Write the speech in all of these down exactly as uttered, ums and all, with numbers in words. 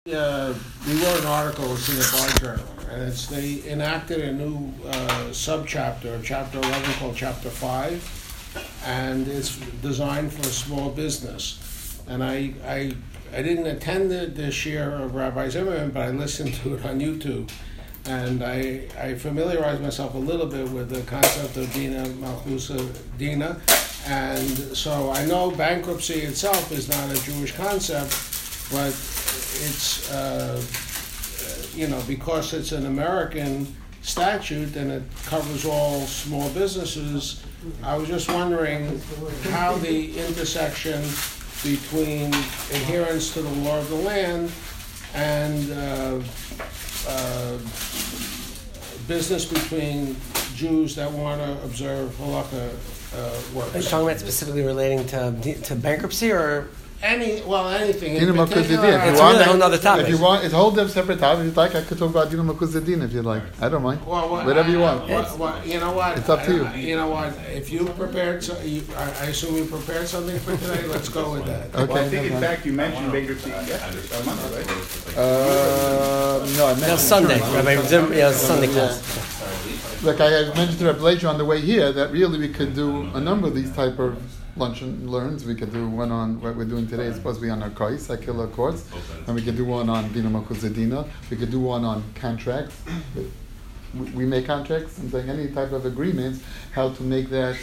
Uh, we wrote an article, it's in the Bar Journal, and it's they enacted a new uh, subchapter, chapter eleven, called Chapter Five, and it's designed for small business. And I I, I didn't attend the, the share of Rabbi Zimmerman, but I listened to it on YouTube, and I I familiarized myself a little bit with the concept of Dina Malchusa Dina, and so I know bankruptcy itself is not a Jewish concept, but it's, uh, you know, because it's an American statute and it covers all small businesses. I was just wondering how the intersection between adherence to the law of the land and uh, uh, business between Jews that want to observe halakha uh, works. Are you talking about specifically relating to to bankruptcy or? Any, well, anything. Dina Malchusa Dina. It's really a whole other topic. If you want, it's a whole different separate topic. If you'd like, I could talk about Dina Malchusa Dina if you'd like. I don't mind. Well, what, Whatever you want. What, what, you know what? It's up to you. I, you know what? If you prepared, so, you, I, I assume you prepared something for today. Let's go with that. Okay. Well, I think in fact you mentioned bankruptcy yesterday, on Monday, right? Uh, no, I mentioned No, Sunday. Rabbi Zim, yeah, Sunday class. Like I had mentioned to Rabbi Leisha on the way here, that really we could do a number of these type of lunch and learns. We could do one on what we're doing today is supposed to be on our Kai, secular courts, and we could do one on Dina Malchusa Dina. We could do one on contracts. We, we make contracts and like any type of agreements, how to make that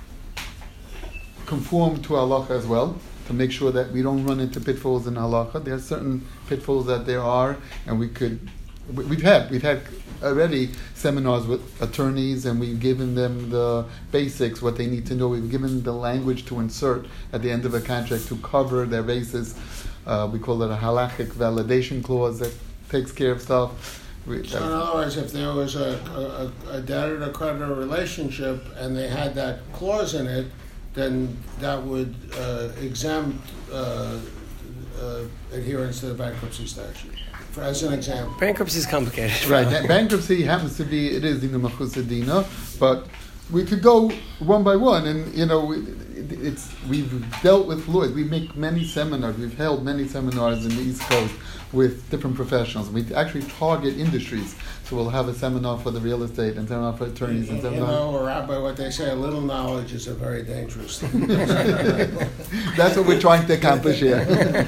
conform to halacha as well, to make sure that we don't run into pitfalls in halacha. There are certain pitfalls that there are, and we could. We've had we've had already seminars with attorneys, and we've given them the basics, what they need to know. We've given them the language to insert at the end of a contract to cover their bases. Uh, we call it a halachic validation clause that takes care of stuff. We, So in other words, if there was a, a, a debtor to creditor relationship and they had that clause in it, then that would uh, exempt uh, uh, adherence to the bankruptcy statute. For, as an example. Bankruptcy is complicated. Right. Bankruptcy happens to be, it is Dina Malchusa Dina, but we could go one by one, and you know, it's we've dealt with lawyers. We make many seminars. We've held many seminars in the East Coast with different professionals. We actually target industries. So we'll have a seminar for the real estate and seminar for attorneys and You seminar. know, Rabbi, what they say, a little knowledge is a very dangerous thing. That's what we're trying to accomplish here.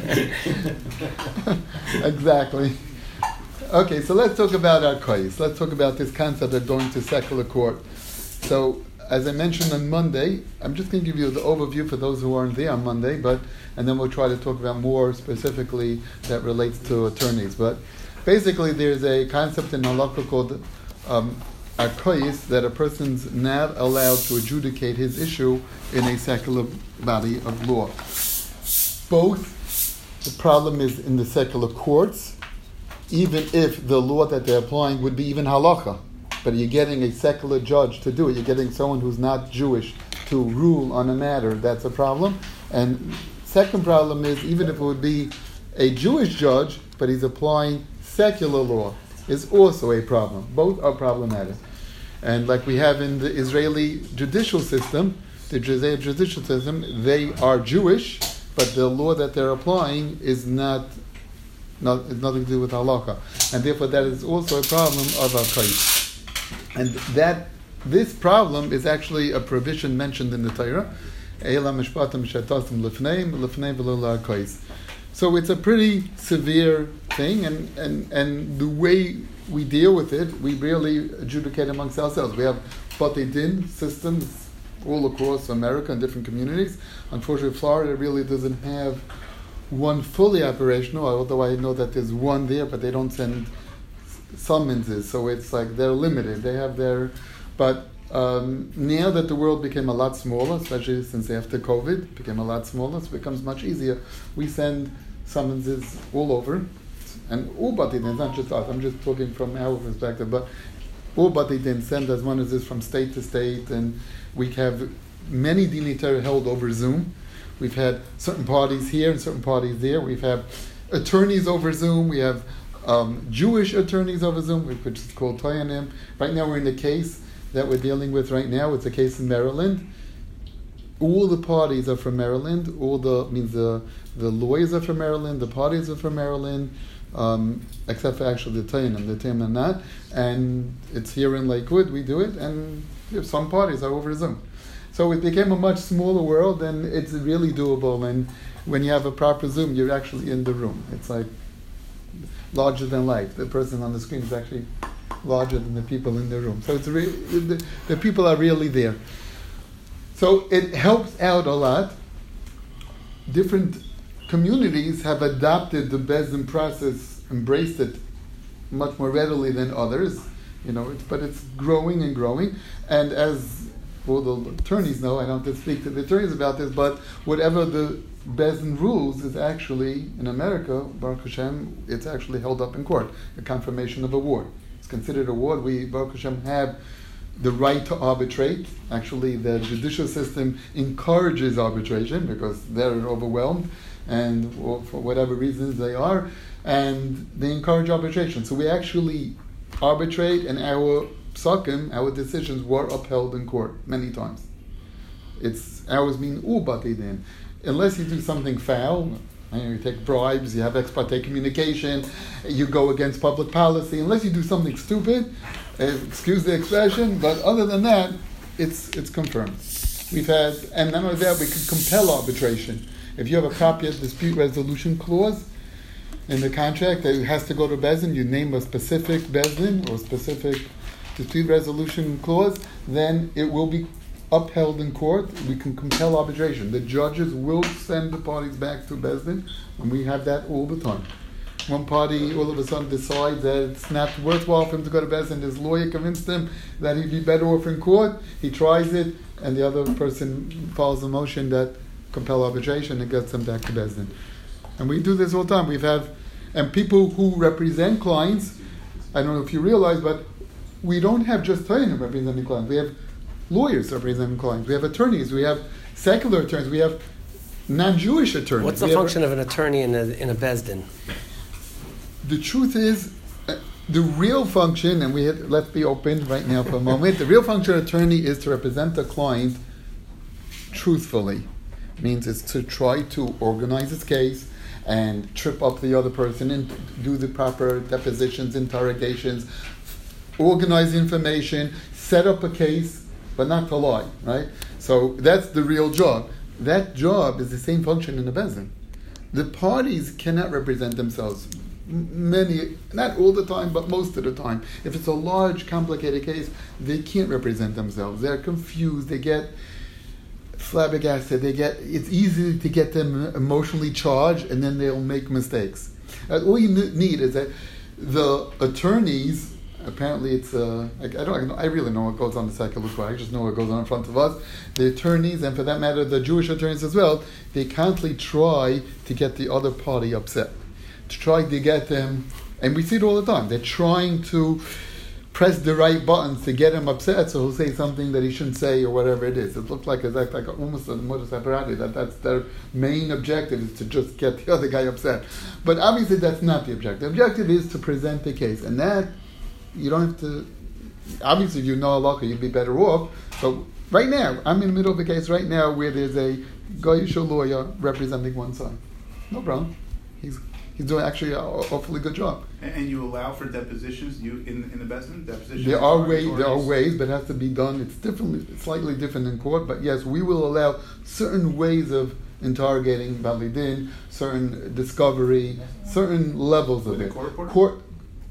Exactly. Okay, so let's talk about our case. Let's talk about this concept of going to secular court. So, as I mentioned on Monday, I'm just going to give you the overview for those who aren't there on Monday, but and then we'll try to talk about more specifically that relates to attorneys. But basically, there's a concept in halakha called um, arkois, that a person's not allowed to adjudicate his issue in a secular body of law. Both the problem is in the secular courts, even if the law that they're applying would be even halacha. But you're getting a secular judge to do it. You're getting someone who's not Jewish to rule on a matter. That's a problem. And second problem is, even if it would be a Jewish judge, but he's applying secular law, is also a problem. Both are problematic. And like we have in the Israeli judicial system, the Israeli judicial system, they are Jewish, but the law that they're applying is not, not it's nothing to do with halakha. And therefore that is also a problem of our case. And that this problem is actually a provision mentioned in the Torah. So it's a pretty severe thing, and, and, and the way we deal with it, we really adjudicate amongst ourselves. We have Batei Din systems all across America in different communities. Unfortunately, Florida really doesn't have one fully operational, although I know that there's one there, but they don't send summonses, so it's like they're limited. They have their, but um, now that the world became a lot smaller, especially since after COVID, it became a lot smaller, so it becomes much easier. We send summonses all over, and all Batei Din, not just us, I'm just talking from our perspective, but all Batei Din send us one is this from state to state, and we have many Dinei Torah held over Zoom. We've had certain parties here and certain parties there. We've had attorneys over Zoom. We have um, Jewish attorneys over Zoom, which is called Toyanim. Right now we're in the case that we're dealing with right now. It's a case in Maryland. All the parties are from Maryland. All the means the the lawyers are from Maryland. The parties are from Maryland. um, except for actually the Tainim. The Tainim are not. And it's here in Lakewood, we do it, and if some parties are over Zoom. So it became a much smaller world, and it's really doable. And when you have a proper Zoom, you're actually in the room. It's like larger than life. The person on the screen is actually larger than the people in the room. So it's re- the, the people are really there. So it helps out a lot. Different communities have adopted the Bezdin process, embraced it much more readily than others. You know, it's, but it's growing and growing. And as all the attorneys know, I don't have to speak to the attorneys about this, but whatever the Bezdin rules is actually, in America, Baruch Hashem, it's actually held up in court, a confirmation of award. It's considered award. We, Baruch Hashem, have the right to arbitrate. Actually, the judicial system encourages arbitration because they're overwhelmed, and for whatever reasons they are, and they encourage arbitration. So we actually arbitrate, and our psakim, our decisions were upheld in court many times. It's ours mean ubatidin. Unless you do something foul, you know, you take bribes, you have ex parte communication, you go against public policy. Unless you do something stupid, uh, excuse the expression, but other than that, it's it's confirmed. We've had, and not only that, we can compel arbitration. If you have a copy of dispute resolution clause in the contract that it has to go to Bezdin, you name a specific Bezdin or specific dispute resolution clause, then it will be upheld in court. We can compel arbitration. The judges will send the parties back to Bezdin, and we have that all the time. One party all of a sudden decides that it's not worthwhile for him to go to Bezdin. His lawyer convinced him that he'd be better off in court. He tries it, and the other person follows the motion that compel arbitration and gets them back to Bezdin. And we do this all the time. We've have, and people who represent clients, I don't know if you realize, but we don't have just Tainim representing clients. We have lawyers representing clients. We have attorneys. We have secular attorneys. We have non-Jewish attorneys. What's the we function a, of an attorney in a, in a Bezdin? The truth is, uh, the real function, and we had, let's be open right now for a moment, the real function of an attorney is to represent the client truthfully. It means it's to try to organize its case and trip up the other person and do the proper depositions, interrogations, organize information, set up a case, but not to lie, right? So that's the real job. That job is the same function in the Bezdin. The parties cannot represent themselves. Many, not all the time, but most of the time. If it's a large, complicated case, they can't represent themselves. They're confused. They get flabbergasted. They get. It's easy to get them emotionally charged, and then they'll make mistakes. Uh, all you need is that the attorneys. Apparently, it's uh, I, I don't. I really know what goes on in the secular court. I just know what goes on in front of us. The attorneys, and for that matter, the Jewish attorneys as well, they constantly try to get the other party upset, to try to get them, and we see it all the time. They're trying to press the right buttons to get him upset, so he'll say something that he shouldn't say or whatever it is. It looks like it's like, like a, almost a modus operandi. That that's their main objective is to just get the other guy upset. But obviously, that's not the objective. The objective is to present the case, and that. You don't have to, obviously if you know Allah, you'd be better off, but right now, I'm in the middle of a case right now where there's a Goyish lawyer representing one side. No problem. He's he's doing actually an awfully good job. And, and you allow for depositions you in in the Bezdin? Depositions? There are ways, there are ways, but it has to be done. It's differently, it's slightly different in court, but yes, we will allow certain ways of interrogating Balidin, certain discovery, certain levels of With it. A court reporter? Court,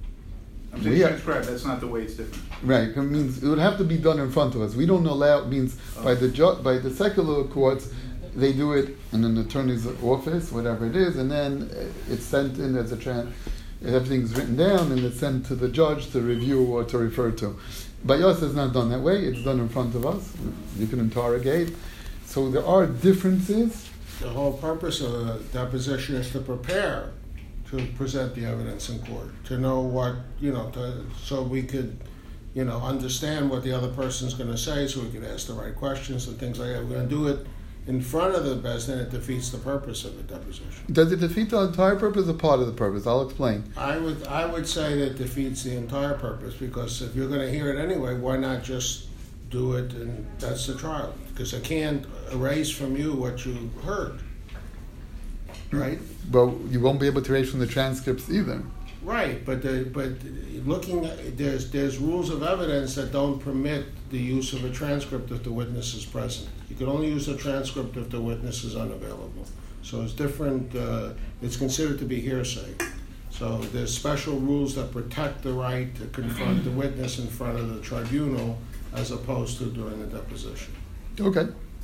I'm saying Yeah. transcribe, that's not the way it's different. Right. It means it would have to be done in front of us. We don't allow. It means Oh. by the ju- by the secular courts, they do it in an attorney's office, whatever it is, and then it's sent in as a trans. Everything's written down and it's sent to the judge to review or to refer to. By us, it's not done that way. It's done in front of us. You can interrogate. So there are differences. The whole purpose of the deposition is to prepare to present the evidence in court, to know what, you know, to, so we could, you know, understand what the other person's going to say, so we could ask the right questions and things like that. We're going to do it in front of the Bezdin, it defeats the purpose of the deposition. Does it defeat the entire purpose or part of the purpose? I'll explain. I would I would say that it defeats the entire purpose, because if you're going to hear it anyway, why not just do it, and that's the trial? Because I can't erase from you what you heard, right? But you won't be able to erase from the transcripts either. Right, but the, but looking at, there's there's rules of evidence that don't permit the use of a transcript if the witness is present. You can only use a transcript if the witness is unavailable. So it's different. Uh, it's considered to be hearsay. So there's special rules that protect the right to confront the witness in front of the tribunal as opposed to during the deposition. Okay.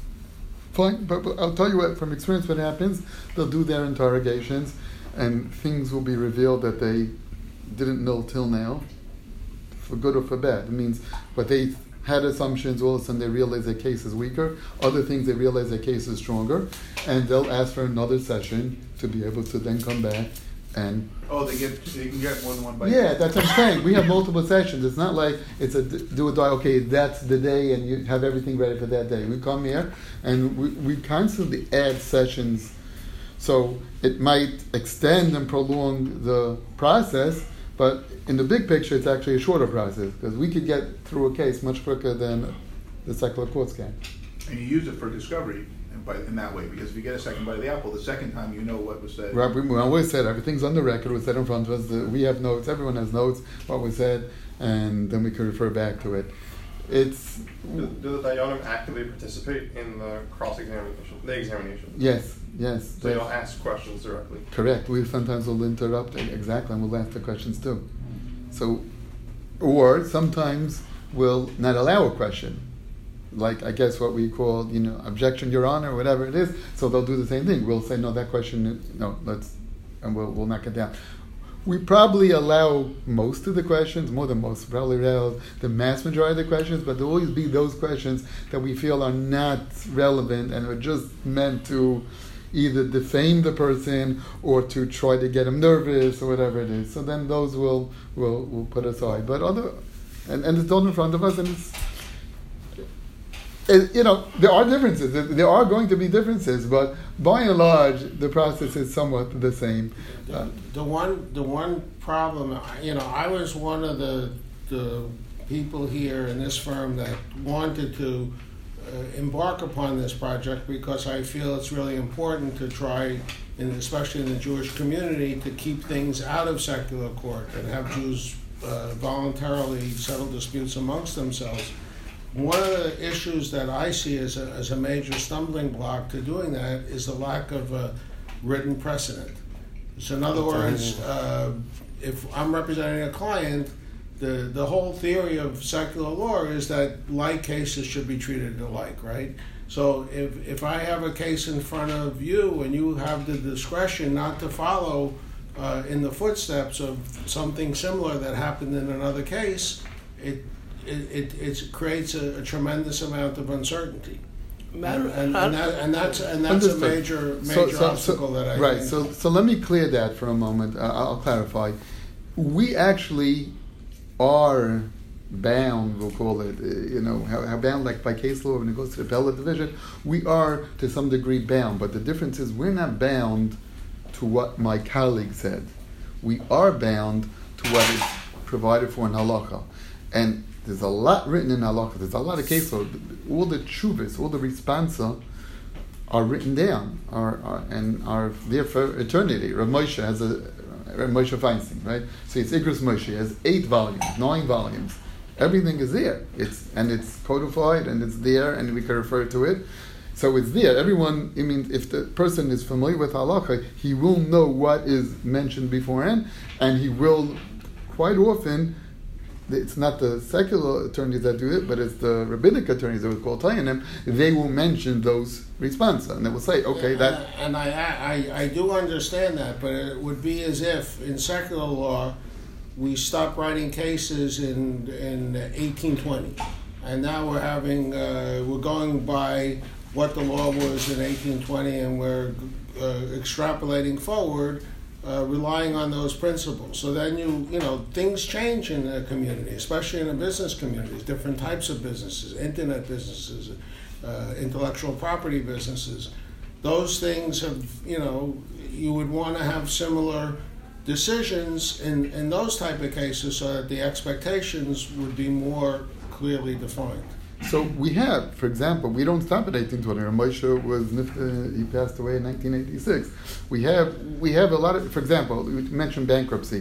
Fine, but, but I'll tell you what, from experience, what happens, they'll do their interrogations, and things will be revealed that they didn't know till now, for good or for bad. It means what they had assumptions, all of a sudden they realize their case is weaker. Other things, they realize their case is stronger, and they'll ask for another session to be able to then come back and... Oh, they get they can get more than one bite. Yeah, that's what I'm saying. We have multiple sessions. It's not like it's a do or die, okay, that's the day and you have everything ready for that day. We come here and we, we constantly add sessions. So it might extend and prolong the process, but in the big picture, it's actually a shorter process because we could get through a case much quicker than the secular courts can. And you use it for discovery in, by, in that way, because if you get a second bite of the apple, the second time you know what was said. Right, we always said everything's on the record, was said in front of us. The, we have notes, everyone has notes, what was said, and then we can refer back to it. It's... Do, do the Dayanim actively participate in the cross-examination, the examination? Yes, yes. So you'll ask questions directly? Correct. We sometimes will interrupt, exactly, and we'll ask the questions too. So, or sometimes we'll not allow a question. Like, I guess what we call, you know, objection, Your Honor, or whatever it is. So they'll do the same thing. We'll say, no, that question, no, let's, and we'll we'll knock it down. We probably allow most of the questions, more than most, probably allow the mass majority of the questions, but there'll always be those questions that we feel are not relevant and are just meant to either defame the person or to try to get him nervous or whatever it is. So then those will will will put aside. But other, and, and it's done in front of us, and it's, it, you know, there are differences. There are going to be differences, but by and large, the process is somewhat the same. The, the one, the one problem, you know, I was one of the the people here in this firm that wanted to uh, embark upon this project because I feel it's really important to try, and especially in the Jewish community, to keep things out of secular court and have Jews uh, voluntarily settle disputes amongst themselves. One of the issues that I see as a, as a major stumbling block to doing that is the lack of a written precedent. So in other words, uh, if I'm representing a client, the, the whole theory of secular law is that like cases should be treated alike, right? So if, if I have a case in front of you and you have the discretion not to follow uh, in the footsteps of something similar that happened in another case, it It, it, it creates a, a tremendous amount of uncertainty, and, and, and, that, and that's and that's Understood. a major major so, so, obstacle so, that I right. think. So so let me clear that for a moment. Uh, I'll clarify. We actually are bound. We'll call it. Uh, you know how, how bound, like by case law when it goes to the appellate division. We are to some degree bound, but the difference is we're not bound to what my colleague said. We are bound to what is provided for in halakha, and there's a lot written in halakha. There's a lot of case law. All the tshuvas, all the responsa are written down, are, are and are there for eternity. Rav Moshe has a Rav Moshe Feinstein, right? So it's Igros Moshe has eight volumes, nine volumes. Everything is there. It's and it's codified and it's there, and we can refer to it. So it's there. Everyone. I mean, if the person is familiar with halakha, he will know what is mentioned beforehand, and he will quite often. It's not the secular attorneys that do it, but it's the rabbinic attorneys that we call Tayanim. They will mention those responses, and they will say, "Okay, yeah, that." And I, I I do understand that, but it would be as if in secular law we stopped writing cases in in eighteen twenty, and now we're having uh, we're going by what the law was in eighteen twenty, and we're uh, extrapolating forward. Uh, relying on those principles. So then you, you know, things change in the community, especially in the business communities, different types of businesses, internet businesses, uh, intellectual property businesses. Those things have, you know, you would want to have similar decisions in, in those type of cases so that the expectations would be more clearly defined. So we have, for example, we don't stop at eighteen twenty. Moshe was uh, he passed away in nineteen eighty-six. We have we have a lot of, for example, we mentioned bankruptcy.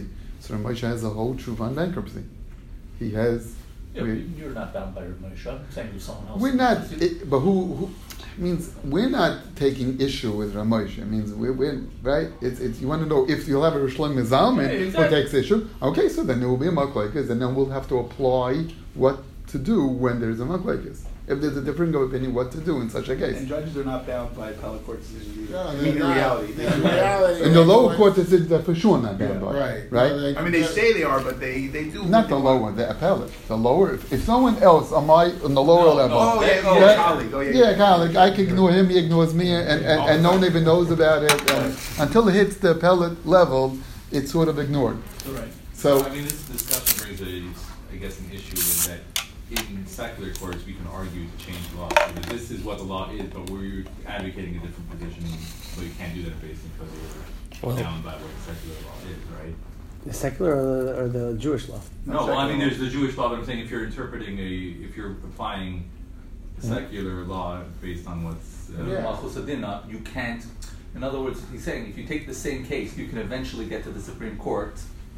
So Rav Moshe has a whole truth on bankruptcy. He has. Yeah, we, but you're not bound by Rav Moshe. I'm saying to someone else. we're not, it, but who, who means we're not taking issue with Rav Moshe. It means we're, we're right. It's, it's you want to know if you'll have a Rosh Shlomo Zalman Yeah, who exactly. takes issue. Okay, so then there will be a machlokes, and then we'll have to apply what to do when there's a machlokes. If there's a different opinion, what to do in such a case. And judges are not bound by appellate court decisions either. No, I they're mean, in not. reality. In they- reality, In the lower they- court, decisions are for sure not bound Yeah, by. Right. Right. No, they- I mean, they say they are, but they, they do. Not the lower, the appellate. The lower. If, if someone else on my on the lower No, level. Oh, yeah, oh, Yeah. colleague. Oh, yeah. Yeah, colleague. I can ignore him. He ignores me, and, and, and no one even knows about it. And until it hits the appellate level, it's sort of ignored. Right. So I mean, this discussion brings a, I guess, an issue in that in secular courts we can argue to change law. Because this is what the law is, but we're advocating a different position, but you can't do that basically because you're Well- bound by what secular law is, right? The secular or the, or the Jewish law? No, well, I mean, there's the Jewish law, but I'm saying if you're interpreting a, if you're applying Mm-hmm. secular law based on what's uh, Yeah. Malchus Adina, you can't. In other words, he's saying if you take the same case, you can eventually get to the Supreme Court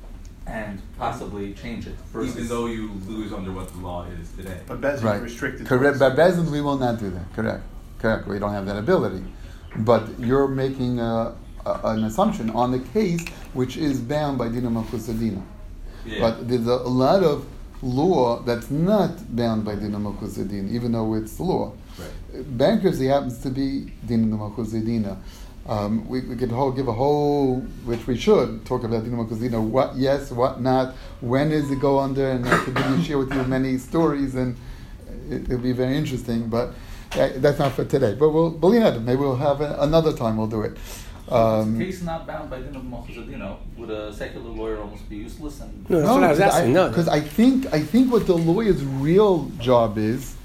and possibly change it. even Versus, though you lose under what the law is today. But Bez is right, restricted. correct. towards- By Bezin, we will not do that. Correct, correct. We don't have that ability. But you're making a, a, an assumption on the case which is bound by Dina Malchus Adina. Yeah. But there's a, a lot of law that's not bound by Dina Malchus Adina, even though it's law. Right. Bankruptcy happens to be Dina Malchus Adina. Um, we, we could whole, give a whole, which we should, talk about Dina Malchus Adina, what yes, what not, when does it go under, and I could really share with you many stories, and it, it'll be very interesting, but uh, that's not for today. But we'll, believe it, maybe we'll have a, another time we'll do it. Um, case not bound by Din of Malchus Adina, would a secular lawyer almost be useless? And No, that's what I was asking. No, Because I think I think what the lawyer's real job is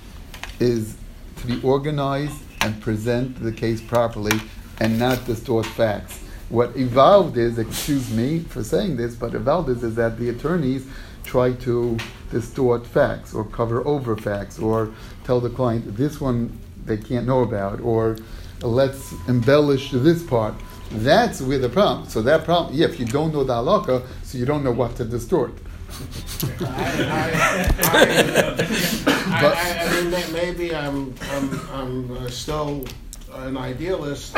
is to be organized and present the case properly and not distort facts. What evolved is, excuse me for saying this, but evolved is, is that the attorneys try to distort facts or cover over facts or tell the client this one they can't know about or let's embellish this part. That's where the problem. So that problem, yeah, if you don't know the halakha, so you don't know what to distort. I, I, I, I, I, I mean, may- maybe I'm, I'm, I'm uh, still an idealist,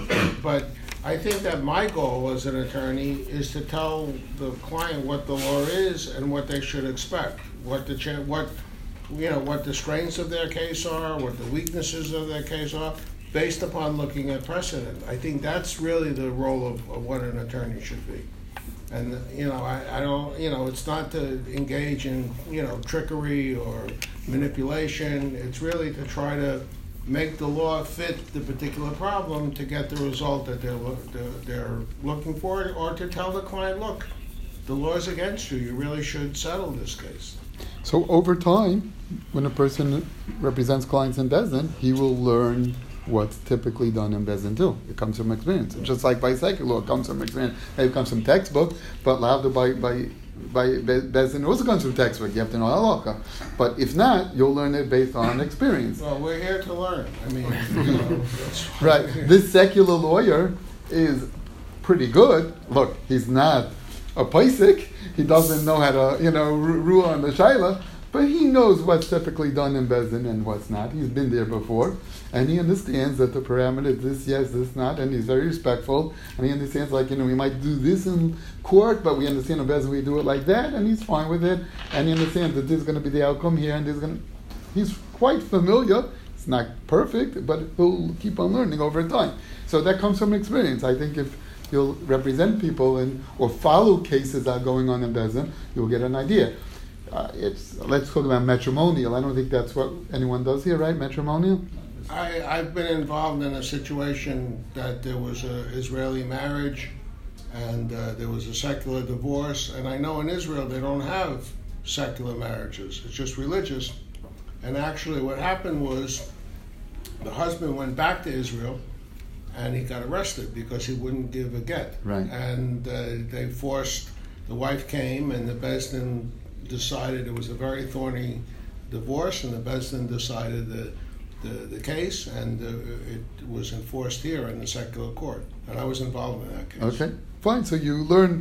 but I think that my goal as an attorney is to tell the client what the law is and what they should expect, what the cha- what you know what the strengths of their case are, what the weaknesses of their case are, based upon looking at precedent. I think that's really the role of, of what an attorney should be. And, you know, I, I don't, you know, it's not to engage in, you know, trickery or manipulation. It's really to try to make the law fit the particular problem to get the result that they're, loo- they're, they're looking for, or to tell the client, look, the law's against you. You really should settle this case. So over time, when a person represents clients in Bezdin, he will learn what's typically done in Bezdin too. It comes from experience. Just like by secular law, it comes from experience. Maybe it comes from textbook, but louder by by by Bezdin also comes from textbook. You have to know halakha. But if not, you'll learn it based on experience. Well, we're here to learn. I mean, you know, that's Right. This secular lawyer is pretty good. Look, he's not a paisik. He doesn't know how to, you know, ru- rule on the shaila, but he knows what's typically done in Bezdin and what's not. He's been there before, and he understands that the parameter is this, yes, this, not, and he's very respectful, and he understands, like, you know, we might do this in court, but we understand in Bezdin we do it like that, and he's fine with it, and he understands that this is going to be the outcome here, and this is going to... He's quite familiar. It's not perfect, but he'll keep on learning over time. So that comes from experience. I think if you'll represent people and or follow cases that are going on in Bezdin, you'll get an idea. Uh, it's let's talk about matrimonial. I don't think that's what anyone does here, right? Matrimonial. I, I've been involved in a situation that there was an Israeli marriage and uh, there was a secular divorce, and I know in Israel they don't have secular marriages, it's just religious. And actually what happened was the husband went back to Israel and he got arrested because he wouldn't give a get. Right. And uh, they forced, the wife came and the Bezdin decided it was a very thorny divorce, and the Bezdin decided the, the, the case, and uh, it was enforced here in the secular court. And I was involved in that case. Okay, fine. So you learn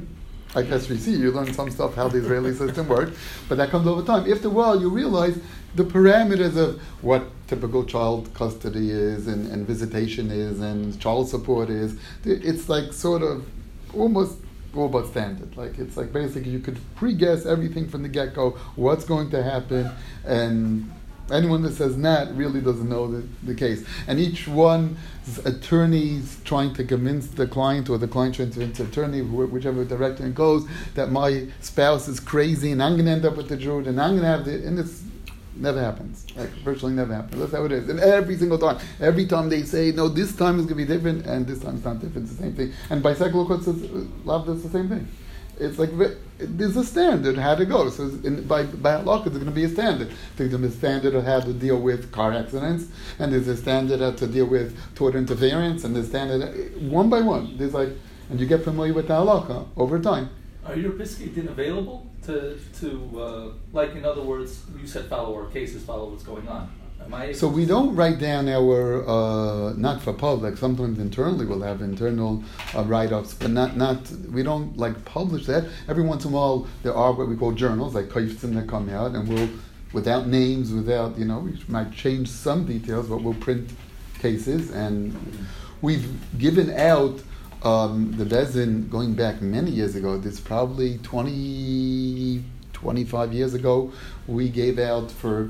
like S V C, you learn some stuff how the Israeli system works, but that comes over time. After a while, you realize the parameters of what typical child custody is and, and visitation is and child support is. It's like sort of almost all but standard. Like it's like basically you could pre-guess everything from the get-go, what's going to happen, and anyone that says not really doesn't know the, the case. And each one's attorney's trying to convince the client or the client trying to convince the attorney, wh- whichever direction it goes, that my spouse is crazy and I'm going to end up with the Jew and I'm going to have the... And it's never happens. Like virtually never happens. That's how it is. And every single time. Every time they say, no, this time is going to be different and this time it's not different. It's the same thing. And by secular courts, it's, love, it's the same thing. It's like there's a standard how to go. So in, by by law, there's going to be a standard. There's going to be a standard of how to deal with car accidents, and there's a standard how to deal with tort interference, and there's standard one by one. There's like, and you get familiar with the halakha over time. Are your Piskei Din available to to uh, like in other words, you said follow our cases, follow what's going on. Am I So we don't write down our, uh, not for public, sometimes internally we'll have internal uh, write-ups, but not, not, we don't like publish that. Every once in a while there are what we call journals, like Kaifsim that come out, and we'll, without names, without, you know, we might change some details, but we'll print cases, and we've given out um, the Bezin going back many years ago, this probably twenty, twenty-five years ago, we gave out for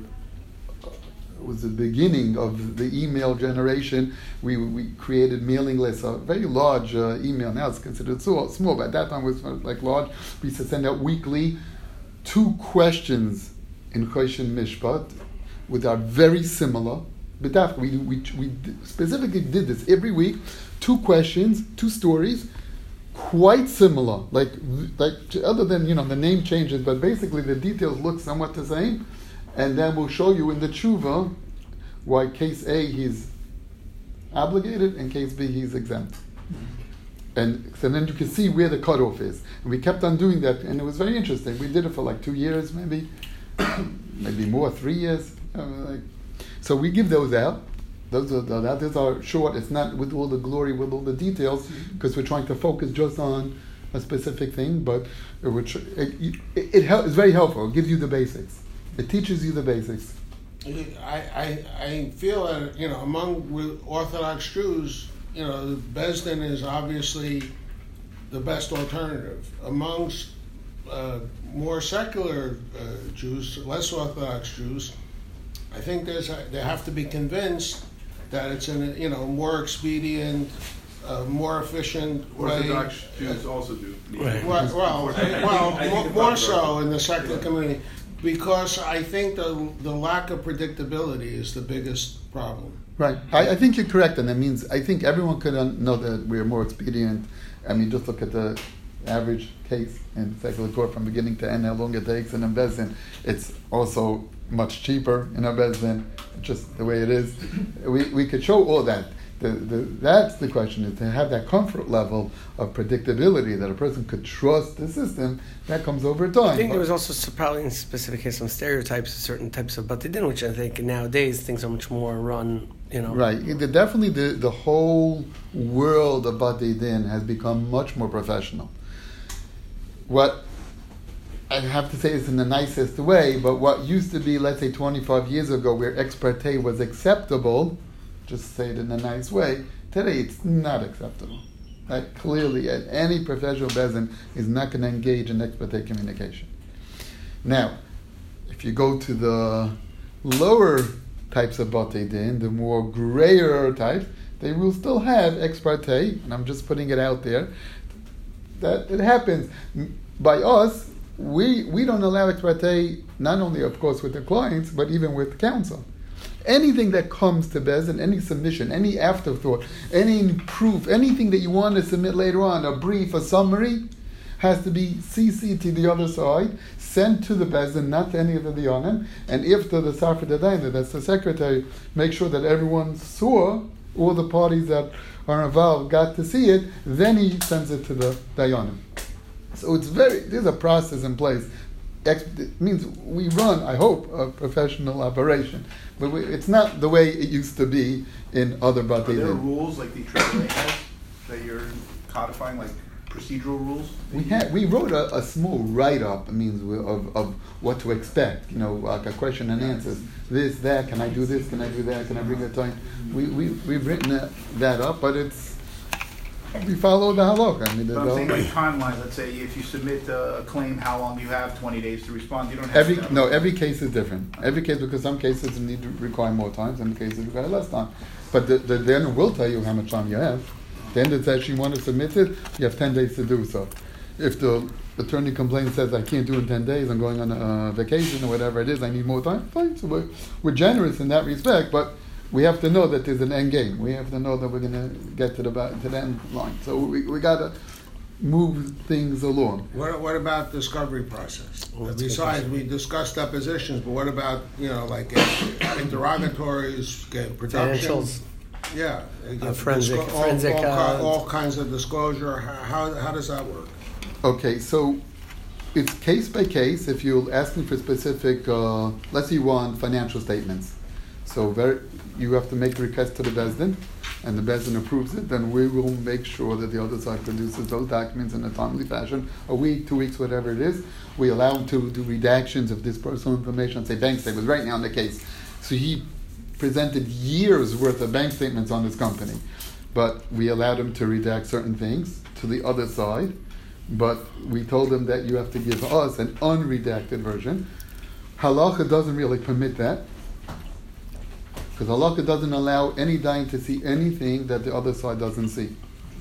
was the beginning of the email generation. We we created mailing lists, a very large uh, email. Now it's considered so small, but at that time it was like large. We used to send out weekly two questions in Choshen Mishpat, which are very similar. But we, we we specifically did this every week. Two questions, two stories, quite similar. Like like other than you know the name changes, but basically the details look somewhat the same. And then we'll show you in the tshuva why case A he's obligated and case B he's exempt. And so then you can see where the cutoff is. And we kept on doing that, and it was very interesting. We did it for like two years, maybe, maybe more, three years. Uh, like, so we give those out. Those are that is our short. It's not with all the glory, with all the details, because we're trying to focus just on a specific thing. But it, it, it, it help, it's very helpful. It gives you the basics. It teaches you the basics. I, I, I feel that, you know, among Orthodox Jews, you know, Bezdin is obviously the best alternative. Amongst uh, more secular uh, Jews, less Orthodox Jews, I think there's a, they have to be convinced that it's a, you know, more expedient, uh, more efficient Orthodox way. Jews also do. Right. Well, well, well more, more so in the secular community. Because I think the the lack of predictability is the biggest problem. Right. I, I think you're correct, and that means I think everyone could un- know that we're more expedient. I mean, just look at the average case in secular court from beginning to end, how long it takes, and in Bezdin, it's also much cheaper in our Bezdin, just the way it is. We we could show all that. The, the, that's the question, is to have that comfort level of predictability that a person could trust the system. That comes over time. I think there was also probably in specific case some stereotypes of certain types of Batei Din, which I think nowadays things are much more run, you know. Right. The, definitely the, the whole world of Batei Din has become much more professional. What I have to say is in the nicest way, but what used to be, let's say, twenty-five years ago, where ex parte was acceptable, just say it in a nice way, today it's not acceptable. Right? Clearly, any professional Bezdin is not going to engage in ex parte communication. Now, if you go to the lower types of Batei Din, the more grayer types, they will still have ex parte, and I'm just putting it out there, that it happens. By us, we we don't allow ex parte, not only, of course, with the clients, but even with counsel. Anything that comes to Bezdin, any submission, any afterthought, any proof, anything that you want to submit later on, a brief, a summary, has to be C C'd to the other side, sent to the Bezdin, not to any of the Dayanim, and if to the Safra Dayanim, that's the secretary, make sure that everyone saw, all the parties that are involved got to see it, then he sends it to the Dayanim. So it's very, there's a process in place. It means we run, I hope, a professional operation. But we, it's not the way it used to be in other Batei Din. Are there rules like the triple A has that you're codifying, like procedural rules? We had we wrote a, a small write-up. I mean, of, of what to expect. You know, like a question and answers. This, that. Can I do this? Can I do that? Can I bring it time? We we we've written that, that up, but it's we follow the halakha. I mean, But I'm saying like timeline. Let's say if you submit a claim, how long do you have? twenty days to respond. You don't have every to no every case is different. Every case, because some cases need to require more time, some cases require less time. But the, the the owner will tell you how much time you have. The end it says you want to submit it, you have ten days to do so. If the attorney complains, says I can't do it in ten days, I'm going on a uh, vacation or whatever it is, I need more time, fine. So we're, we're generous in that respect, but we have to know that there's an end game. We have to know that we're going to get to the to the end line. So we we got to move things along. What, what about discovery process? Well, that's Besides, we discussed depositions, but what about, you know, like uh, interrogatories, uh, production? Financials. Yeah. Uh, forensic- Disco- all, forensic, all, ki- uh, all kinds of disclosure. How, how, how does that work? Okay, so it's case by case. If you're asking for specific, uh, let's say you want financial statements. So very, you have to make a request to the Bezdin, and the Bezdin approves it, then we will make sure that the other side produces those documents in a timely fashion, a week, two weeks, whatever it is. We allow them to do redactions of this personal information, say bank statements, right now in the case. So he presented years worth of bank statements on this company, but we allowed him to redact certain things to the other side, but we told him that you have to give us an unredacted version. Halacha doesn't really permit that, because halacha doesn't allow any dayan to see anything that the other side doesn't see.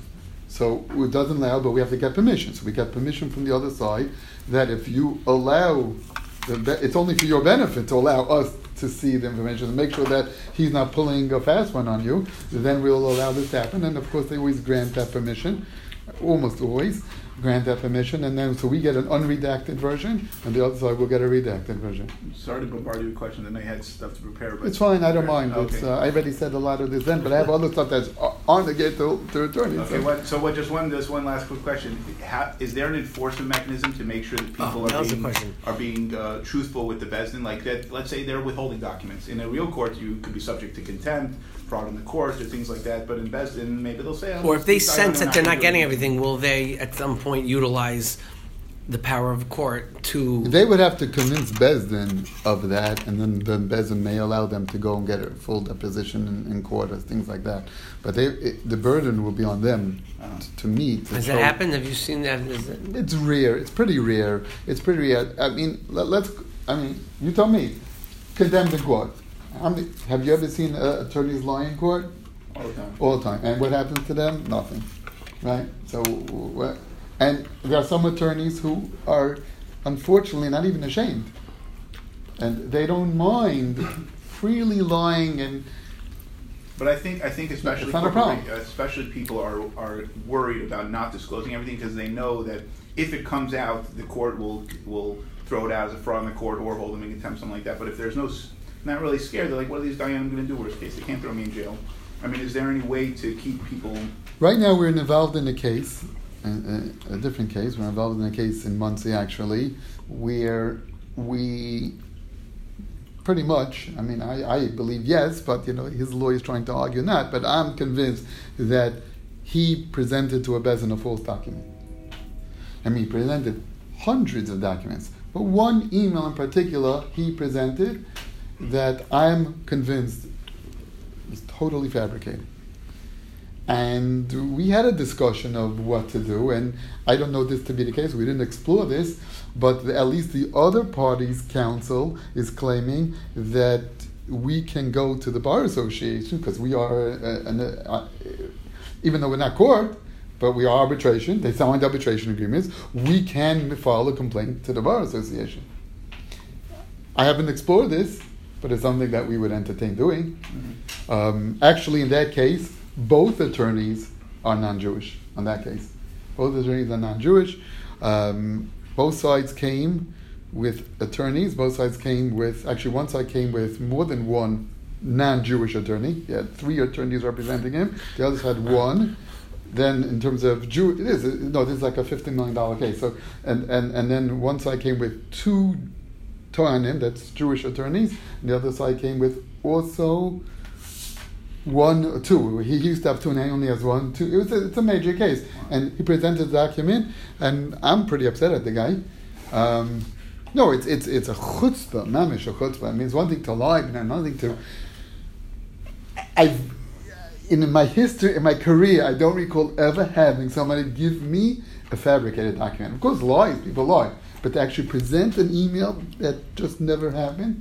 So it doesn't allow, but we have to get permission. So we get permission from the other side that if you allow, the be- it's only for your benefit to allow us to see the information and make sure that he's not pulling a fast one on you, then we'll allow this to happen. And of course they always grant that permission, almost always grant that permission, and then so we get an unredacted version, and the other side will get a redacted version. Sorry to bombard you with questions. I know you had stuff to prepare, but It's fine, I don't mind. Okay. It's, uh, I already said a lot of this then, but I have other stuff that's on the gate to, to attorneys. Okay, so. what, so what? Just one, just one last quick question: How, is there an enforcement mechanism to make sure that people Oh, that are was the being question. are being uh, truthful with the Bezdin? Like that, let's say they're withholding documents. In a real court, you could be subject to contempt, fraud in the court, or things like that. But in Bezdin, maybe they'll say, oh, Or if they these guys sense are that they're not doing getting it. everything, will they at some point utilize the power of court to? They would have to convince Bezdin of that, and then, then Bezdin may allow them to go and get a full deposition in, in court or things like that. But they, it, the burden will be on them Uh-huh. t- to meet. to Has show- that happened? Have you seen that? Is it, It's rare. It's pretty rare. It's pretty rare. I mean, let, let's. I mean, you tell me. Condemned in court. How many, have you ever seen uh, attorneys lie in court? all the time. All the time. And what happens to them? Nothing. Right? So, what? And there are some attorneys who are, unfortunately, not even ashamed. And they don't mind freely lying and. But I think I think especially It's not a problem. corporate- especially people are are worried about not disclosing everything because they know that if it comes out, the court will will throw it out as a fraud in the court or hold them in contempt, something like that. But if there's no, s- not really scared, they're like, what are these Diane going to do? Worst case, they can't throw me in jail. I mean, is there any way to keep people? Right now, we're involved in a case, a, a, a different case. We're involved in a case in Muncie, actually, where we pretty much, I mean, I, I believe yes, but, you know, his lawyer is trying to argue not, but I'm convinced that he presented to a Bezdin a false document. I mean, he presented hundreds of documents, but one email in particular he presented that I'm convinced is totally fabricated. And we had a discussion of what to do, and I don't know this to be the case. We didn't explore this, but the, at least the other party's counsel is claiming that we can go to the Bar Association because we are, uh, an, uh, even though we're not court, but we are arbitration. They signed arbitration agreements. We can file a complaint to the Bar Association. I haven't explored this, but it's something that we would entertain doing. Mm-hmm. Um, actually, in that case, both attorneys are non-Jewish. On that case, both attorneys are non-Jewish. Um, both sides came with attorneys. Both sides came with actually one side came with more than one non-Jewish attorney. He had three attorneys representing him. The others had one. Then, in terms of Jew, it is no. This is like a fifteen million dollar case. So, and, and and then one side came with two Toanim, that's Jewish attorneys. And the other side came with also one or two. He used to have two, and he only has one. Two. It was a, it's a major case, and he presented the document, and I'm pretty upset at the guy. Um, no, it's it's it's a chutzpah, mamish a chutzpah. It means one thing to lie, but another thing to. I've in my history, in my career, I don't recall ever having somebody give me a fabricated document. Of course, lies, people lie, but to actually present an email that just never happened,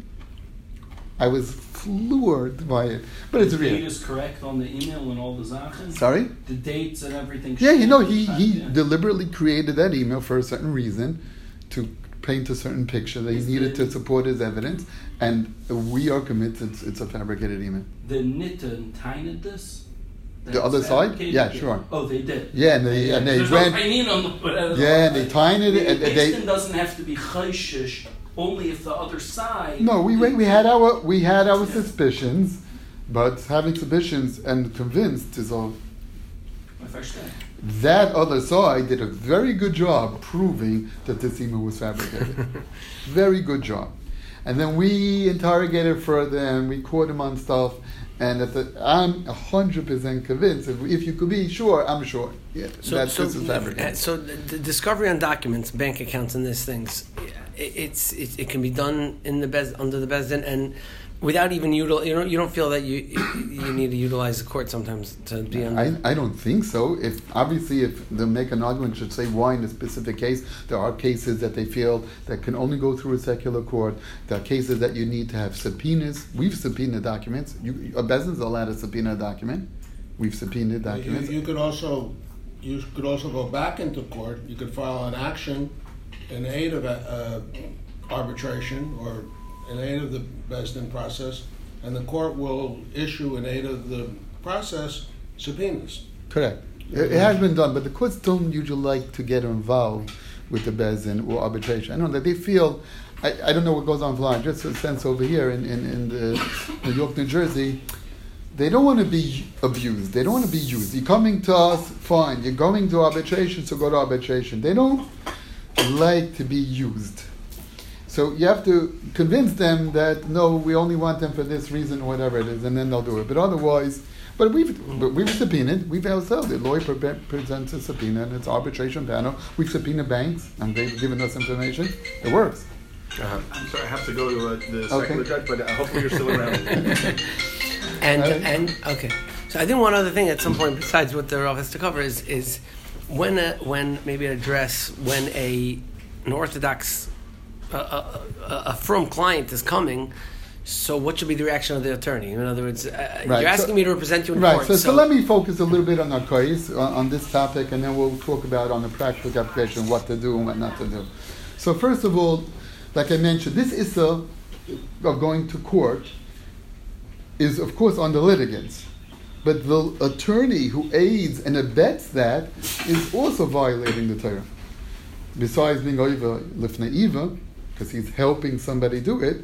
I was floored by it. But it's the real. The date is correct on the email and all the Zachen? Sorry? The dates and everything. Yeah, you know, he, fact, he yeah. deliberately created that email for a certain reason, to paint a certain picture that he Is needed the- to support his evidence, and we are convinced it's, it's a fabricated email. The Nitten tined this? The other side? Yeah, sure. Oh, they did. Yeah, and they and they There's ran. no tiny on the, whatever. Yeah, and they tied it, The and they. Nitten doesn't have to be chayshish only if the other side. No, we we we had our we had our suspicions, but having suspicions and convinced is all. I understand. That other side did a very good job proving that this email was fabricated. Very good job. And then we interrogated further, and we caught him on stuff. And at the, I'm one hundred percent convinced, if, if you could be sure, I'm sure. Yeah, So, that so, this is fabricated. uh, so the, the discovery on documents, bank accounts, and these things, it, it's it, it can be done in the bez, under the Bezdin, and without even util, you don't you don't feel that you you need to utilize the court sometimes to be under. I, I don't think so. If obviously, if they make an argument, should say why in a specific case. There are cases that they feel that can only go through a secular court. There are cases that you need to have subpoenas. We've subpoenaed documents. You, a business is allowed to subpoena a document. We've subpoenaed documents. You, you could also you could also go back into court. You could file an action in aid of a, uh, arbitration or in aid of the Bezdin process, and the court will issue in aid of the process subpoenas. Correct. It, it has been done, but the courts don't usually like to get involved with the Bezdin or arbitration. I know that they feel. I, I don't know what goes on flying. Just a sense over here in, in, in the New York, New Jersey. They don't want to be abused. They don't want to be used. You're coming to us, fine. You're going to arbitration, so go to arbitration. They don't like to be used. So you have to convince them that, no, we only want them for this reason or whatever it is, and then they'll do it. But otherwise, but we've, but we've subpoenaed, we've ourselves, the lawyer pre- presents a subpoena, and it's arbitration panel. We've subpoenaed banks, and they've given us information. It works. Uh-huh. I'm sorry, I have to go to uh, the Okay. secular judge, but uh, hopefully you're still around. And Uh, and okay, so I think one other thing at some point besides what the Rav has to cover is is when a, when maybe address when a an Orthodox a, a, a, a firm client is coming. So what should be the reaction of the attorney? In other words, uh, Right, you're asking so- me to represent you in Right, court. so, so let me focus a little bit on our case, on, on this topic, and then we'll talk about on the practical application what to do and what not to do. So first of all, like I mentioned, this issue of going to court is, of course, on the litigants. But the attorney who aids and abets that is also violating the Torah. Besides being over lifnei iva, because he's helping somebody do it,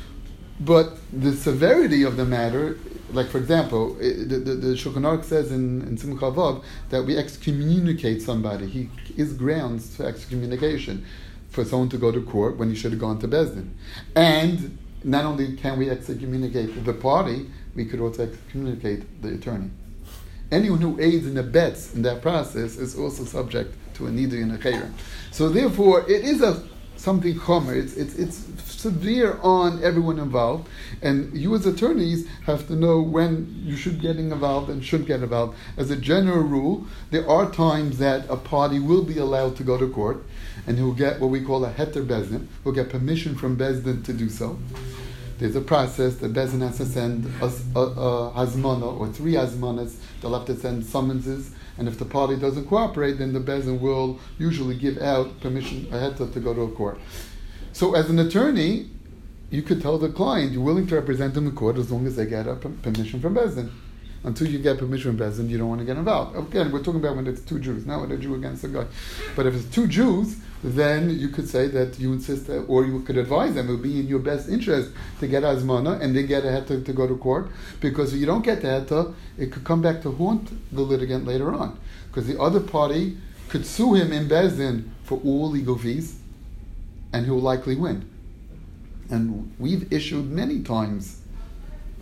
but the severity of the matter, like for example, it, the, the, the Shulchan Aruch says in, in Simcha Vav that we excommunicate somebody. He is grounds for excommunication for someone to go to court when he should have gone to Bezdin. And not only can we excommunicate the party, we could also excommunicate the attorney. Anyone who aids and abets in that process is also subject to a nidui and a chayra. So therefore, it is a something chomer. It's, it's, it's severe on everyone involved. And you as attorneys have to know when you should get involved and should get involved. As a general rule, there are times that a party will be allowed to go to court, and he'll get what we call a heter bezdin, will get permission from bezdin to do so. There's a process that bezdin has to send a, a, a hazmana, or three hazmanas. They'll have to send summonses, and if the party doesn't cooperate, then the bezdin will usually give out permission, a heter, to go to a court. So as an attorney, you could tell the client you're willing to represent them in court as long as they get a p- permission from bezdin. Until you get permission from bezdin, you don't want to get involved. Again, we're talking about when it's two Jews, not when a Jew against a guy. But if it's two Jews, then you could say that you insist, that, or you could advise them, it would be in your best interest to get azmana and then get a heter to go to court, because if you don't get the heter, it could come back to haunt the litigant later on, because the other party could sue him in bezdin for all legal fees, and he'll likely win. And we've issued many times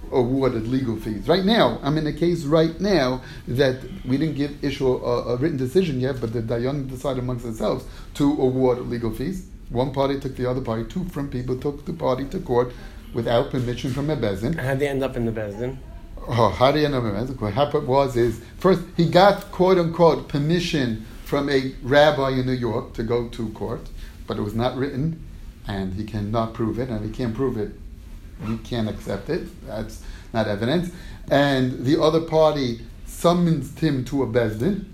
awarded legal fees. Right now, I'm in a case right now that we didn't give issue a, a written decision yet, but the Dayan decided amongst themselves to award legal fees. One party took the other party, two from people took the party to court without permission from a Bezdin. How'd they end up in the Bezdin? Oh, how do you know what happened was is first he got quote unquote permission from a rabbi in New York to go to court, but it was not written, and he cannot prove it, and he can't prove it. He can't accept it. That's not evidence. And the other party summoned him to a Bezdin,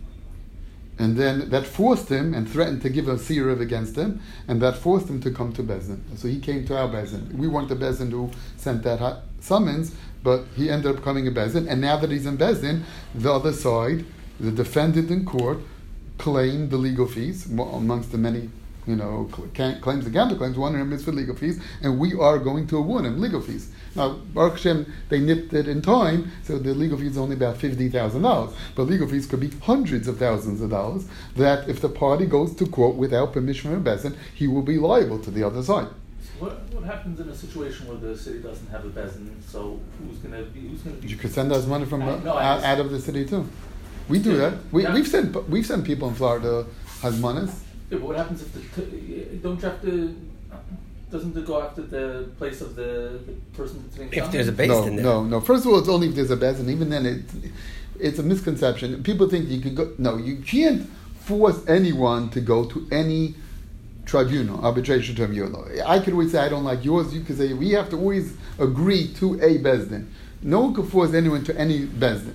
and then that forced him and threatened to give a sirav against him, and that forced him to come to Bezdin. So he came to our Bezdin. We weren't the Bezdin who sent that summons, but he ended up coming to Bezdin. And now that he's in Bezdin, the other side, the defendant in court, claimed the legal fees amongst the many, you know, claims and counterclaims. One of them is for legal fees, and we are going to award him legal fees. Now, Baruch Hashem, they nipped it in time, so the legal fees is only about fifty thousand dollars. But legal fees could be hundreds of thousands of dollars, that if the party goes to court without permission from a Bezdin, he will be liable to the other side. What, what happens in a situation where the city doesn't have a Bezdin? So who's going to be? Who's going to be? You could send us money from I, uh, no, out, out of the city too. We do that. We, Yeah. We've sent we've sent people in Florida hazmanas. Yeah, but what happens if the t- don't you have to? Doesn't it go after the place of the, the person that's being If summoned? there's a base No, in there. no, no. First of all, it's only if there's a Bezdin. Even then, it, it's a misconception. People think you can go. No, you can't force anyone to go to any tribunal, arbitration tribunal. I could always say I don't like yours. You could say we have to always agree to a Bezdin. No one could force anyone to any Bezdin.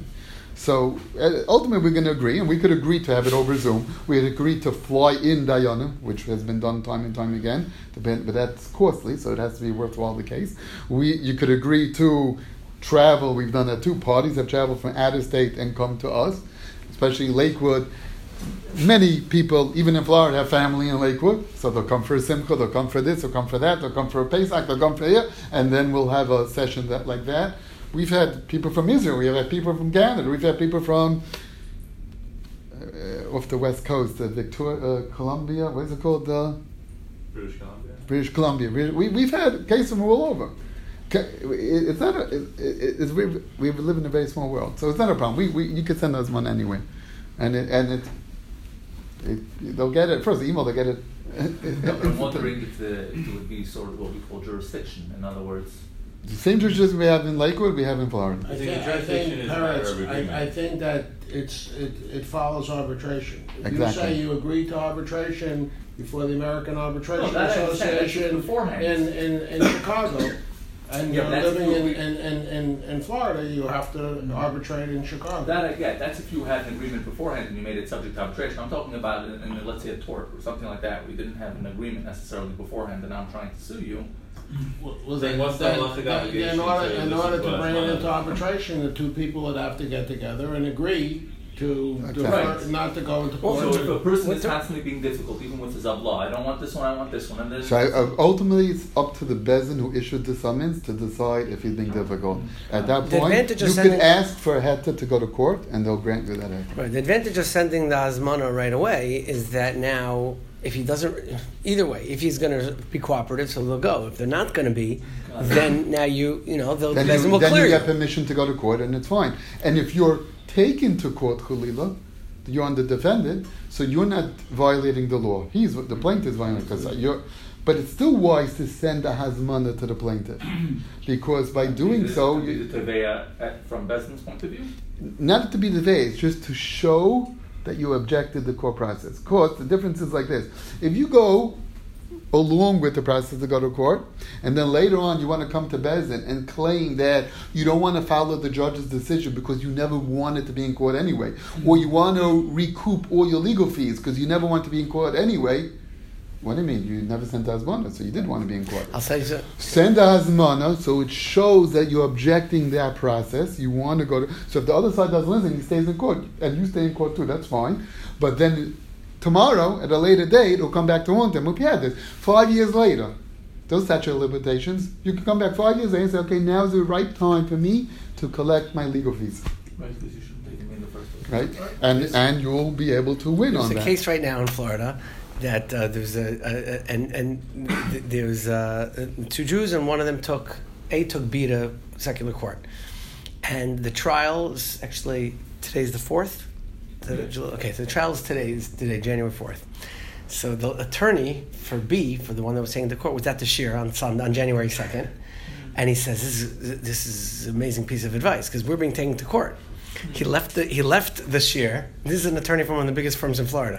So uh, ultimately, we're going to agree, and we could agree to have it over Zoom. We had agreed to fly in Dayanim, which has been done time and time again, but that's costly, so it has to be worthwhile the case. We, you could agree to travel. We've done that. Two parties have traveled from out of state and come to us, especially Lakewood. Many people, even in Florida, have family in Lakewood, so they'll come for a Simcha, they'll come for this, they'll come for that, they'll come for a Pesach, they'll come for here, and then we'll have a session that like that. We've had people from Israel, we've had people from Canada, we've had people from uh, off the west coast, uh, Victoria, uh, Columbia, what is it called? Uh, British Columbia. British Columbia. We, we've had cases from all over. It's not a, it, it's, we, we live in a very small world, so it's not a problem. We, we, you can send us one anyway. And it, and it, it, they'll get it, first the email, they'll get it. I'm wondering if, the, if it would be sort of what we call jurisdiction. In other words, the same jurisdiction we have in Lakewood, we have in Florida. I think think, I jurisdiction think, is a matter Peretz, of agreement. I, I think that it's it, it follows arbitration. If Exactly. you say you agree to arbitration before the American Arbitration No, that I understand. That's Association beforehand. in, in, in Chicago, and Yeah, you're that's living what in, we- in, in, in, in Florida, you have to arbitrate in Chicago. that I get. That's if you had an agreement beforehand and you made it subject to arbitration. I'm talking about in, in let's say a tort or something like that. We didn't have an agreement necessarily beforehand, and I'm trying to sue you. Well, well, Saying then, what's the then, halachic then, obligation in order, to in listen order to to us, bring it not into us? arbitration, the two people would have to get together and agree to Exactly. defer, Right. not to go into Well, court. So if a person What's is the- constantly being difficult, even with his law, I don't want this one, I want this one, and then So uh, ultimately, it's up to the Bezdin who issued the summons to decide if he's being difficult. At that The point, advantage you of could sending- ask for a heta to go to court, and they'll grant you that heta. Right. The advantage of sending the Hazmana right away is that now, if he doesn't, either way, if he's going to be cooperative, so they'll go. If they're not going to be, then now you, you know, they'll, Then the Bezdin you, will then clear you you. get permission to go to court, and it's fine. And if you're taken to court, Khulila, you're on the defendant, so you're not violating the law. He's the plaintiff is violating because you're. But it's still wise to send a hazmana to the plaintiff, because by doing so, Is you, it Teveya at- from Besden's point of view? not to be the way, it's just to show that you objected the court process. Of course, the difference is like this: if you go along with the process to go to court, and then later on you want to come to Bezdin and claim that you don't want to follow the judge's decision because you never wanted to be in court anyway, or you want to recoup all your legal fees because you never want to be in court anyway. What do you mean? You never sent the hazmana, so you did want to be in court. I'll say so. Send the hazmana, so it shows that you're objecting that process. You want to go to. So if the other side doesn't listen, he stays in court, and you stay in court too. That's fine. But then tomorrow, at a later date, it'll come back to haunt them. If you had this five years later, those statute of limitations, you can come back five years later and say, okay, now's the right time for me to collect my legal fees, Right, because you shouldn't take them in the first place. right? And and you'll be able to win There's on a that. case right now in Florida that uh, there's a, a, a and and th- there's uh, two Jews and one of them took A took B to secular court. And the trial is actually, today's the fourth? Okay, so the trial is today, is today, January fourth. So the attorney for B, for the one that was taking to court, was at the shir on, on January second. And he says, this is, this is an amazing piece of advice, because we're being taken to court. He left the, he left the shir. This is an attorney from one of the biggest firms in Florida.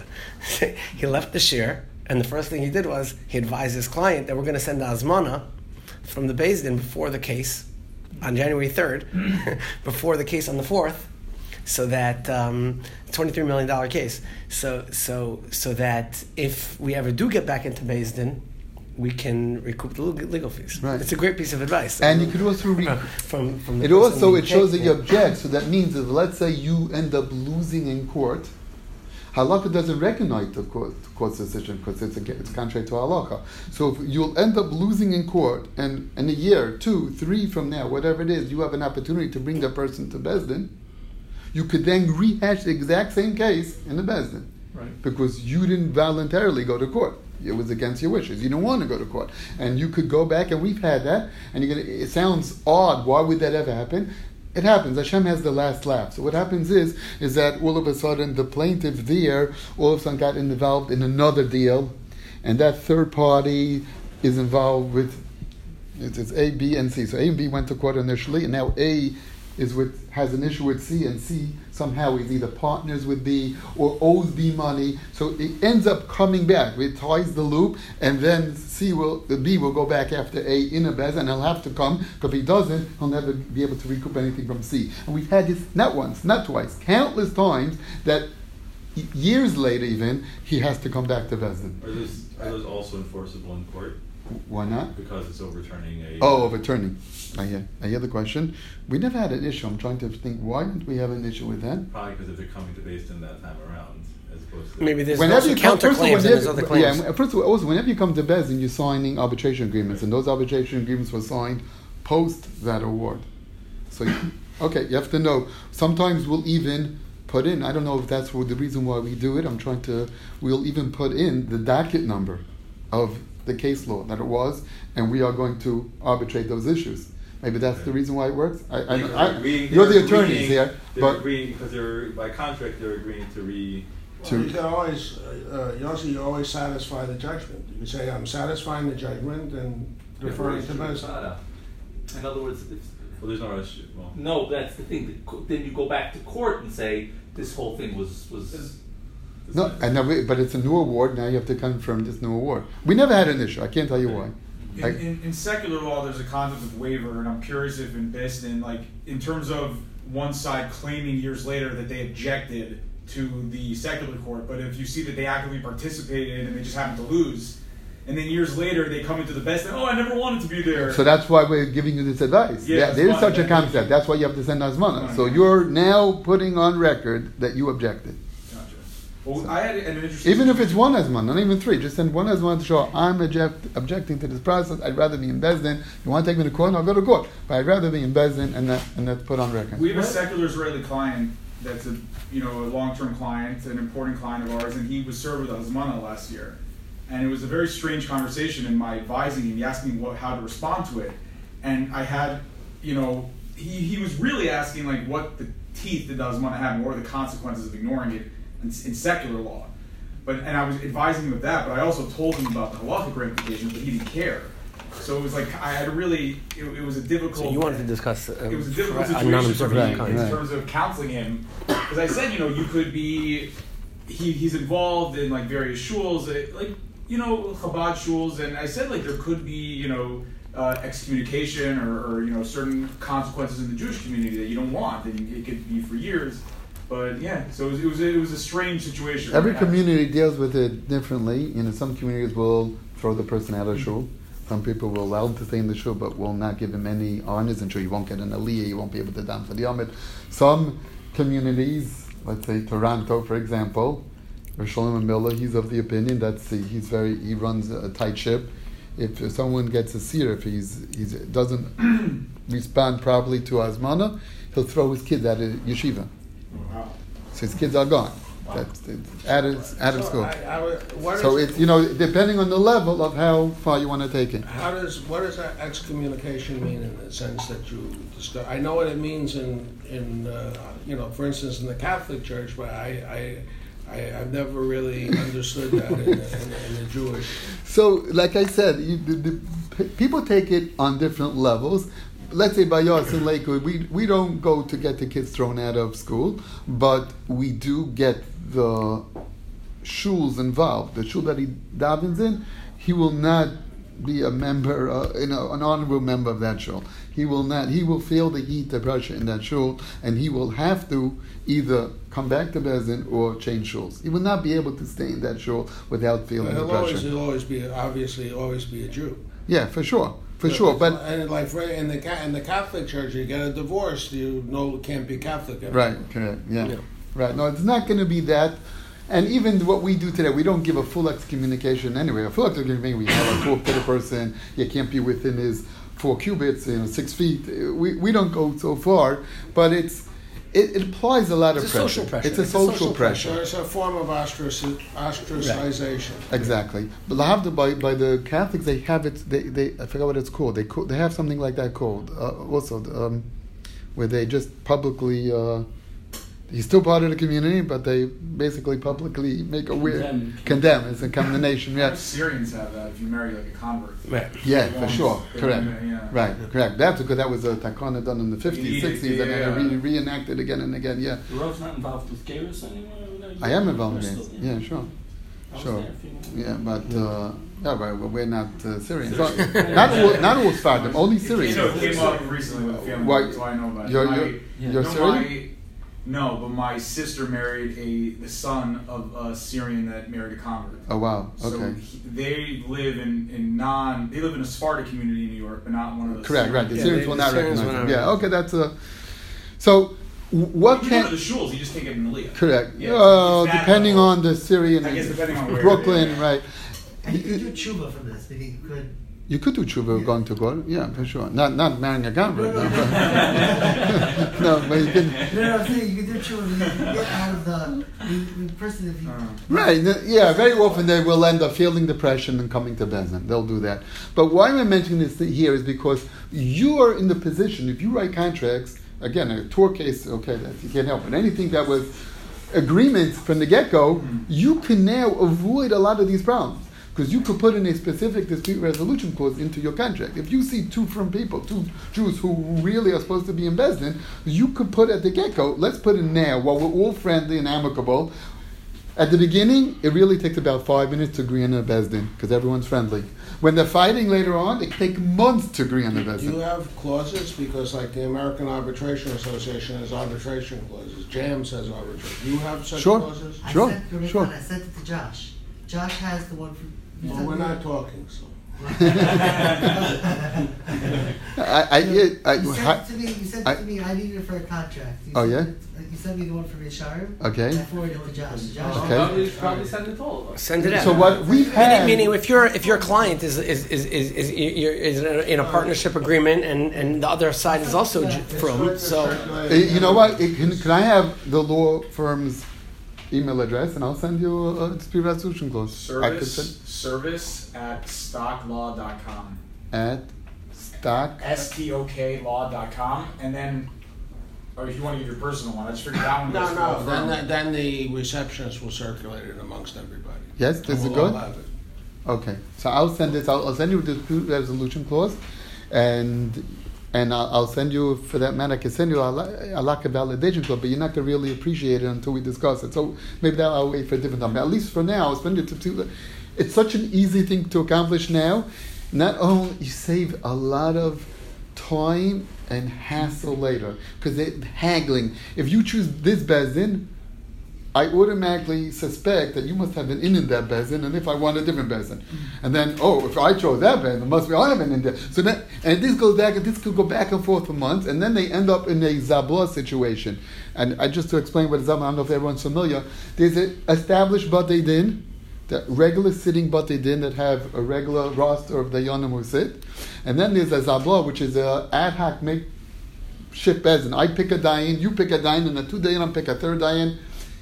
He left the shir, and the first thing he did was he advised his client that we're going to send the azmana from the Beis Din before the case on January third, before the case on the fourth, so that um, twenty-three million dollars case. So so so that if we ever do get back into Beis Din, we can recoup the legal fees. Right. It's a great piece of advice. And you could also read. from, from the It person also we it shows that take- you object. So that means if let's say you end up losing in court, halakha doesn't recognize the court, court's decision because it's a, it's contrary to halakha. So if you'll end up losing in court, and in a year, two, three from now, whatever it is, you have an opportunity to bring that person to Beis Din. You could then rehash the exact same case in the Beis Din, Right. because you didn't voluntarily go to court. It was against your wishes. You didn't want to go to court. And you could go back, and we've had that, and you're gonna, it sounds odd. Why would that ever happen? It happens. Hashem has the last laugh. So what happens is, is that all of a sudden the plaintiff there all of a sudden got involved in another deal, and that third party is involved with, it's, it's A, B, and C. So A and B went to court initially, and now A is with has an issue with C, and C somehow is either partners with B or owes B money. So it ends up coming back. It ties the loop, and then C will the B will go back after A in a Bez, and he'll have to come, because if he doesn't, he'll never be able to recoup anything from C. And we've had this not once, not twice, countless times that years later even he has to come back to Beis Din. Are those are those also enforceable in court? Why not? Because it's overturning a. Oh, overturning. I hear. I hear the question. We never had an issue. I'm trying to think. Why didn't we have an issue with that? Probably because if they're coming to Beis Din that time around, as opposed to. Maybe there's Whenever also you come, first of all, counterclaims and there's whenever- other claims. Yeah, first of all, also whenever you come to Beis Din, you're signing arbitration agreements, and those arbitration agreements were signed post that award. So, you, okay, you have to know. Sometimes we'll even put in. I don't know if that's what the reason why we do it. I'm trying to. We'll even put in the docket number of the case law that it was, and we are going to arbitrate those issues. Maybe that's the reason why it works. I, I, Because I, they're agreeing- you're the they're attorneys agreeing- here, They're but agreeing because they're by contract they're agreeing to re. Well, you can always, uh, Yossi, you always satisfy the judgment. You can say, I'm satisfying the judgment and deferring to Beis Din. In other words, if, Well, there's no issue. Well, no, that's the thing. The co- Then you go back to court and say this whole thing was was. no, and now we, but it's a new award. Now you have to confirm this new award. We never had an issue. I can't tell you why. In, I- in, in secular law, there's a concept of waiver, and I'm curious if in Beis Din, like in terms of one side claiming years later that they objected to the secular court, but if you see that they actively participated and they just happened to lose, and then years later they come into the Beis Din, oh, I never wanted to be there. So that's why we're giving you this advice. Yeah, Yeah, that's there is why- such a that- concept. That's why you have to send Azmana. Right. So you're now putting on record that you objected. Gotcha. Well, I had an interesting. Even if it's one Azmana, not even three, just send one Azmana to show I'm object, objecting to this process. I'd rather be in Beis Din. You want to take me to court? I'll go to court. But I'd rather be in Beis Din, and that and that's put on record. We have a secular Israeli client that's a you know a long-term client, an important client of ours, and he was served with Hazmana last year, and it was a very strange conversation in my advising him. He asked me what, how to respond to it, and I had you know he, he was really asking like what the teeth did Hazmana have, and what were the consequences of ignoring it in, in secular law. But and I was advising him of that, but I also told him about the halachic ramifications, but he didn't care. So it was like I had really it, it was a difficult. So you wanted to discuss uh, It was a difficult for- a situation for non-observant me Right, client. in right. terms of counseling him, because I said, you know, you could be, he, he's involved in like various shuls, eh, like you know, Chabad shuls, and I said like there could be, you know, uh, excommunication or, or you know certain consequences in the Jewish community that you don't want, and it could be for years. But yeah, so it was it was, it was a strange situation. Every right? community deals with it differently. You know, some communities will throw the person out of shul. Some people will allow him to stay in the shul, but will not give him any honors and shul. You won't get an aliyah. You won't be able to dance for the Yomid. Some communities, let's say Toronto, for example, Rosh Shalom Miller, he's of the opinion that he's very he runs a tight ship. If someone gets a seer, if he's he doesn't respond properly to Azmana, he'll throw his kids out of yeshiva. Wow. So his kids are gone. That's it's out of out of So school. I- I would- what So is- it's you know depending on the level of how far you want to take it. How does, what does that excommunication mean in the sense that you discuss? I know what it means in, in, uh, you know, for instance, in the Catholic Church, but I, I, I, I've never really understood that in, the- in, the- in the Jewish. So, like I said, you, the, the, p- people take it on different levels. Let's say by us in Lakewood, we we don't go to get the kids thrown out of school, but we do get the shuls involved. The shul that he davens in, he will not be a member, uh, you know, an honorable member of that shul. He will not. He will feel the heat of pressure in that shul, and he will have to either come back to Bezin or change shuls. He will not be able to stay in that shul without feeling the He'll pressure. always, he'll always be, obviously, always be a Jew. Yeah, for sure, for sure. But and like for, in the Ca- in the Catholic Church, you get a divorce, you know, can't be Catholic anymore. right, correct, yeah, Yeah. right. No, it's not going to be that. And even what we do today, we don't give a full excommunication anyway. A full excommunication, we have a talk to the person. You can't be within his four cubits, you know, six feet. We we don't go so far, but it's it, it applies a lot It's of a pressure. social pressure. It's a It's a social, social pressure. So it's a form of ostraci- ostracization. Exactly. But lahavdil by by the Catholics, they have it. They, they I forgot what it's called. They co- they have something like that called uh, also um, where they just publicly. Uh, he's still part of the community, but they basically publicly make a weird Condemn. condemn. It's a condemnation. Yeah. Syrians have that if you marry like a convert. Right. Yeah, They for won't- sure. they Correct. won't, yeah. Right, correct. That's because that was a takana done in the fifties, Edict, sixties, and then yeah. they re- reenacted again and again. Yeah, The Rav's not involved with Gerus anymore? I am involved in Bristol, it. Yeah, sure. I was Sure. there a few months. Yeah, but uh, yeah, but but we're not uh, Syrians. Well, not all, not all Sfardim, only You Syrians. know, it came up recently with a family, Why- so I know about it. You're, My- you're, Yeah. you're no, Syrian? my- no, but my sister married a the son of a Syrian that married a convert. Oh wow. So Okay. he, they live in, in non they live in a Sparta community in New York, but not one of those. Correct. Right. The Yeah, Syrians they- will the not Syrians recognize will them. not Yeah. Okay. That's a. So, w- what You can can? go to the shuls, you just can't get in the Leah. Correct. Yeah, Uh, it's that depending level. on the Syrian, I guess depending on where Brooklyn, it is. right? And you could do tshuva from this. Meaning you could. You could do tshuva Yeah. going to God, yeah, for sure. Not not marrying a convert. No, no, but you can. No, no, I'm saying you could do tshuva. You can get out of the, the, the person if you. Uh, Right, n- yeah, very often they will end up feeling depression and coming to Bezin. They'll do that. But why am I mentioning this th- here is because you are in the position, if you write contracts, again, a tour case, okay, that you can't help it. Anything that was agreements from the get-go, you can now avoid a lot of these problems. Because you could put in a specific dispute resolution clause into your contract. If you see two from people, two Jews who really are supposed to be in Besdin, you could put at the get-go, let's put in now, while we're all friendly and amicable. At the beginning, it really takes about five minutes to agree on a Besdin, because everyone's friendly. When they're fighting later on, it takes months to agree on the Do you Besdin. have clauses? Because like the American Arbitration Association has arbitration clauses. JAMS has arbitration. Do you have such Sure. clauses? I Sure, sent, the sure. I sent it to Josh. Josh has the one from. you Well, sent we're me- not talking, so. I, I, I, I, you sent I- it to me. You sent I- it to me. I needed it for a contract. You Oh, sent yeah? it- you sent me the one from Yesharim. Okay. And I forwarded it to Josh. Josh. Okay. Probably, probably send it to all of us. Send it out. so what we've had... Meaning, if your if your client is is is is, is, you're- is in, a, in a partnership agreement, and, and the other side is also Ju- from, so Uh, you know what? It- Can, can I have the law firm's email address, and I'll send you a, a dispute resolution clause? I could service send service at stocklaw dot com. at stock. S T O K law dot com, and then, or if you want to give your personal one, I just figured that one No, goes to no, the then, firm. then the receptionist will circulate it amongst everybody. Yes, And is it we'll all good? have it. Okay, so I'll send this. I'll, I'll send you the dispute resolution clause, and and I'll, I'll send you, for that matter, I can send you a, la- a lack of validation clause, but you're not gonna really appreciate it until we discuss it. So maybe that I'll wait for a different time. But at least for now, I'll send you to, to. It's such an easy thing to accomplish now. Not only you save a lot of time and hassle later because they're haggling. If you choose this bezin, I automatically suspect that you must have an in in that bezin, and if I want a different bezin, and then oh, if I chose that bezin, it must be I have an in there. So that and this goes back, and this could go back and forth for months, and then they end up in a zabla situation. And I just to explain what zabla, I don't know if everyone's familiar. There's an established batei din, the regular sitting batei din that have a regular roster of dayanim who sit, and then there's a zabla, which is a ad hoc make ship bezin. I pick a dayan, you pick a dayan, and the two dayanim pick a third dayan.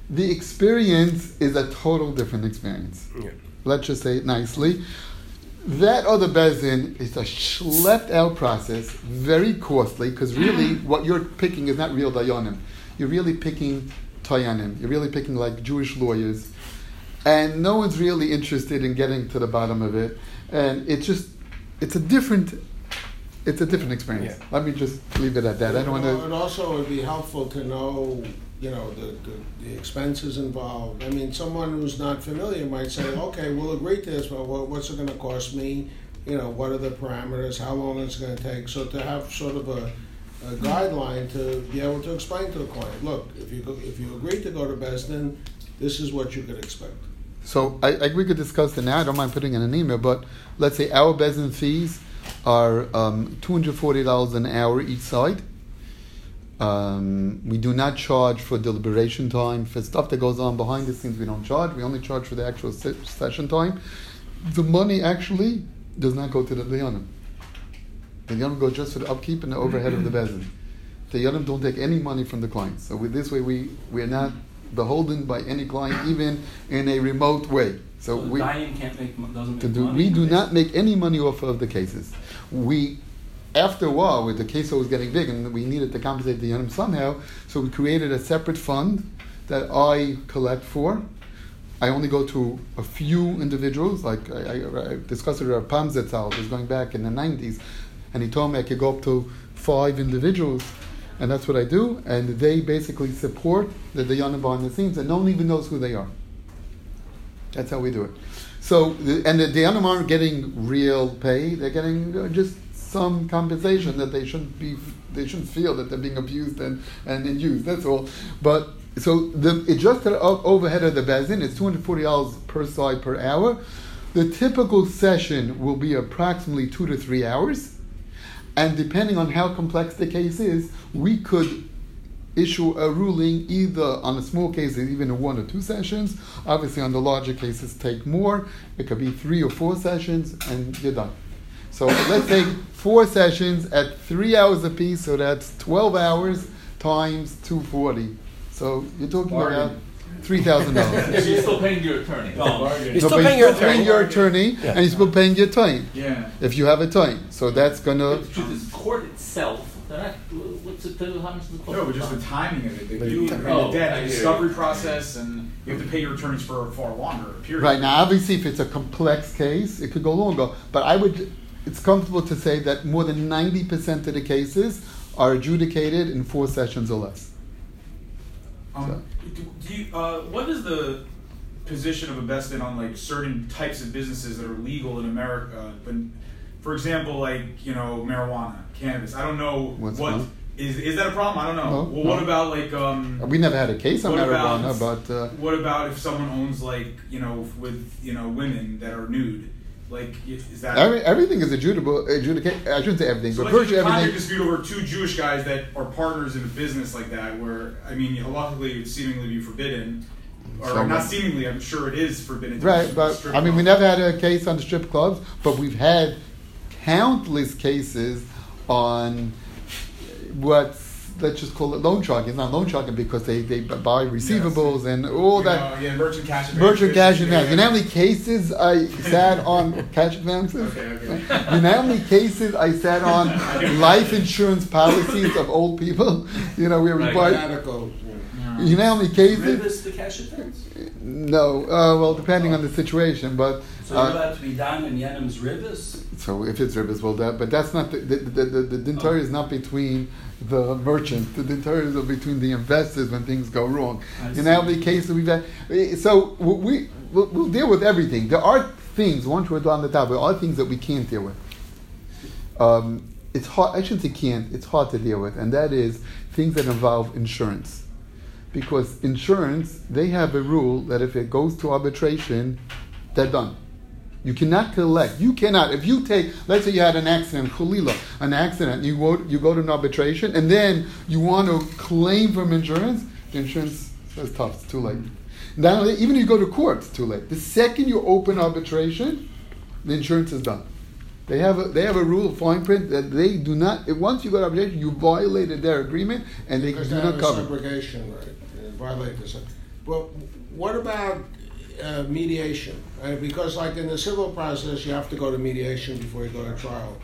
the experience is a total different experience. Yeah. Let's just say it nicely. That other bezin is a schlepped out process, very costly, because really what you're picking is not real dayanim. You're really picking tayanim. You're really picking like Jewish lawyers. And no one's really interested in getting to the bottom of it. And it's just, it's a different, it's a different experience. Yeah. Let me just leave it at that. I don't want Well, to... it also would be helpful to know, you know, the, the, the expenses involved. I mean, someone who's not familiar might say, okay, we'll agree to this, but what, what's it going to cost me? You know, what are the parameters? How long it's going to take? So to have sort of a, a guideline to be able to explain to the client, look, if you go, if you agree to go to Besdin, this is what you could expect. So I, I, we could discuss it now. I don't mind putting in an email, but let's say our bezin fees are um, two hundred forty dollars an hour each side. Um, we do not charge for deliberation time. For stuff that goes on behind the scenes, we don't charge. We only charge for the actual se- session time. The money actually does not go to the dayanim. The dayanim go just for the upkeep and the overhead of the bezin. The dayanim don't take any money from the clients. So with this way, we, we are not beholden by any client, even in a remote way. So, So the we Dayan can't make mo- doesn't to make do, money. we do not make any money off of the cases. We, after a while, with the case was getting big and we needed to compensate the Yanim somehow, so we created a separate fund that I collect for. I only go to a few individuals, like I, I, I discussed it with Rav Pam Zetzal, it was going back in the nineties, and he told me I could go up to five individuals, and that's what I do, and they basically support the Dayanim behind the scenes, and no one even knows who they are. That's how we do it. So, the, and the Dayanim aren't getting real pay, they're getting uh, just some compensation that they shouldn't be, they shouldn't feel that they're being abused and, and, and used, that's all. But, so the adjusted overhead of the bezin is two hundred forty dollars per side per hour. The typical session will be approximately two to three hours. And depending on how complex the case is, we could issue a ruling either on the small cases, even in one or two sessions. Obviously, on the larger cases, take more. It could be three or four sessions, and you're done. So let's take four sessions at three hours apiece, so that's twelve hours times two hundred forty. So you're talking Bargain. about three thousand dollars. If you're still paying your attorney. You're So still but paying you're your still paying attorney. your attorney, Yeah. and you're still paying your time, Yeah. if you have a time. So that's gonna... The truth is, court itself, they're not, what's it, how much does the court No, but just the cost? timing of it. The, The you, time. the Oh, debt, I the hear discovery you. process, and you have to pay your attorneys for a far longer period. Right, now obviously if it's a complex case, it could go longer. But I would, it's comfortable to say that more than ninety percent of the cases are adjudicated in four sessions or less. Um, do, do you, uh, what is the position of a Bestin on like certain types of businesses that are legal in America? But for example, like you know, marijuana, cannabis. I don't know What's what wrong? is is that a problem? I don't know. No, well, no. what about like um? We never had a case on What marijuana, about- but uh, What about if someone owns like you know with you know women that are nude? Like is that every, everything is adjudicable. Adjudicate. I shouldn't say everything, So but let's virtually just contract everything. dispute over two Jewish guys that are partners in a business like that, where I mean, luckily it would seemingly be forbidden, or So- not seemingly. I'm sure it is forbidden. to Right, strip but I mean, we clubs. never had a case on the strip clubs, but we've had countless cases on what's, let's just call it loan sharking. It's not loan sharking because they, they buy receivables and all You that. know, yeah, merchant cash advance. Merchant cash yeah, advance. yeah. You know how many cases I sat on cash advances? Okay, okay. You know how many cases I sat on life insurance policies of old people? You know, we were Right. required. Fanatical, you know. You know how many cases? Rivers the cash advance. No. Uh, well, depending on the situation, but. So you're uh, allowed to be down in Yenim's rivers. So if it's rivers, well, that, but that's not the the the, the, the dintar is not between the merchants. The dintar is between the investors when things go wrong. I You know how see. many cases we've had. So we we'll, we'll deal with everything. There are things once we're on the top. There are things that we can't deal with. Um, it's hard. I shouldn't say can't. It's hard to deal with, and that is things that involve insurance. Because insurance, they have a rule that if it goes to arbitration, they're done. You cannot collect. You cannot. If you take, let's say you had an accident, Khalila, an accident, you go, you go to an arbitration, and then you want to claim from insurance, the insurance says tough, it's too late. Not only, even if you go to court, it's too late. The second you open arbitration, the insurance is done. They have a, they have a rule, fine print, that they do not, if once you go to arbitration, you violated their agreement, and they Because do they not have a cover. subrogation, right? They violate this. Well, what about uh, mediation? Uh, because, like in the civil process, you have to go to mediation before you go to trial.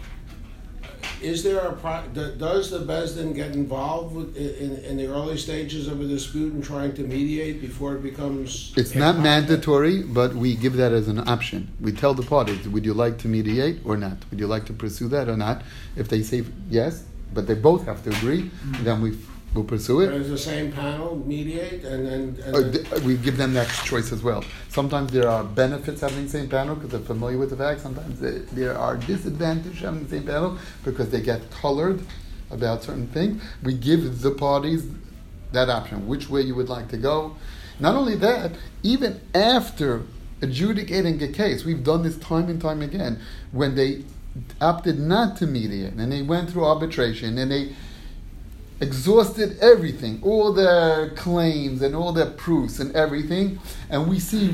Is there a pro- does the Bezdin get involved with, in, in the early stages of a dispute and trying to mediate before it becomes? It's not mandatory, but we give that as an option. We tell the parties, would you like to mediate or not? Would you like to pursue that or not? If they say yes, but they both have to agree, mm-hmm. then we will pursue it. Does the same panel mediate, and then and uh, then th- we give them that choice as well. Sometimes there are benefits having the same panel because they're familiar with the facts. Sometimes they, there are disadvantages having the same panel because they get colored about certain things. We give the parties that option, which way you would like to go. Not only that, even after adjudicating a case, we've done this time and time again, when they opted not to mediate and they went through arbitration and they exhausted everything, all their claims and all their proofs and everything, and we see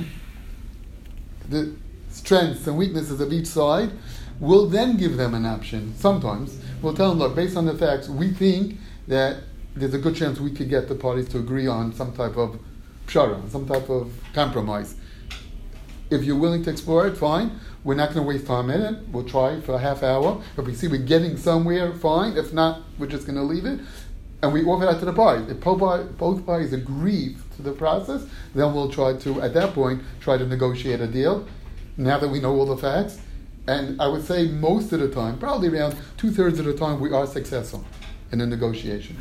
the strengths and weaknesses of each side, we'll then give them an option. Sometimes we'll tell them, look, based on the facts, we think that there's a good chance we could get the parties to agree on some type of pshara, some type of compromise. If you're willing to explore it, fine. We're not going to waste time in it. We'll try for a half hour. If we see we're getting somewhere, fine. If not, we're just going to leave it. And we offer that to the parties. If both parties agree to the process, then we'll try to, at that point, try to negotiate a deal, now that we know all the facts. And I would say most of the time, probably around two-thirds of the time, we are successful in the negotiations.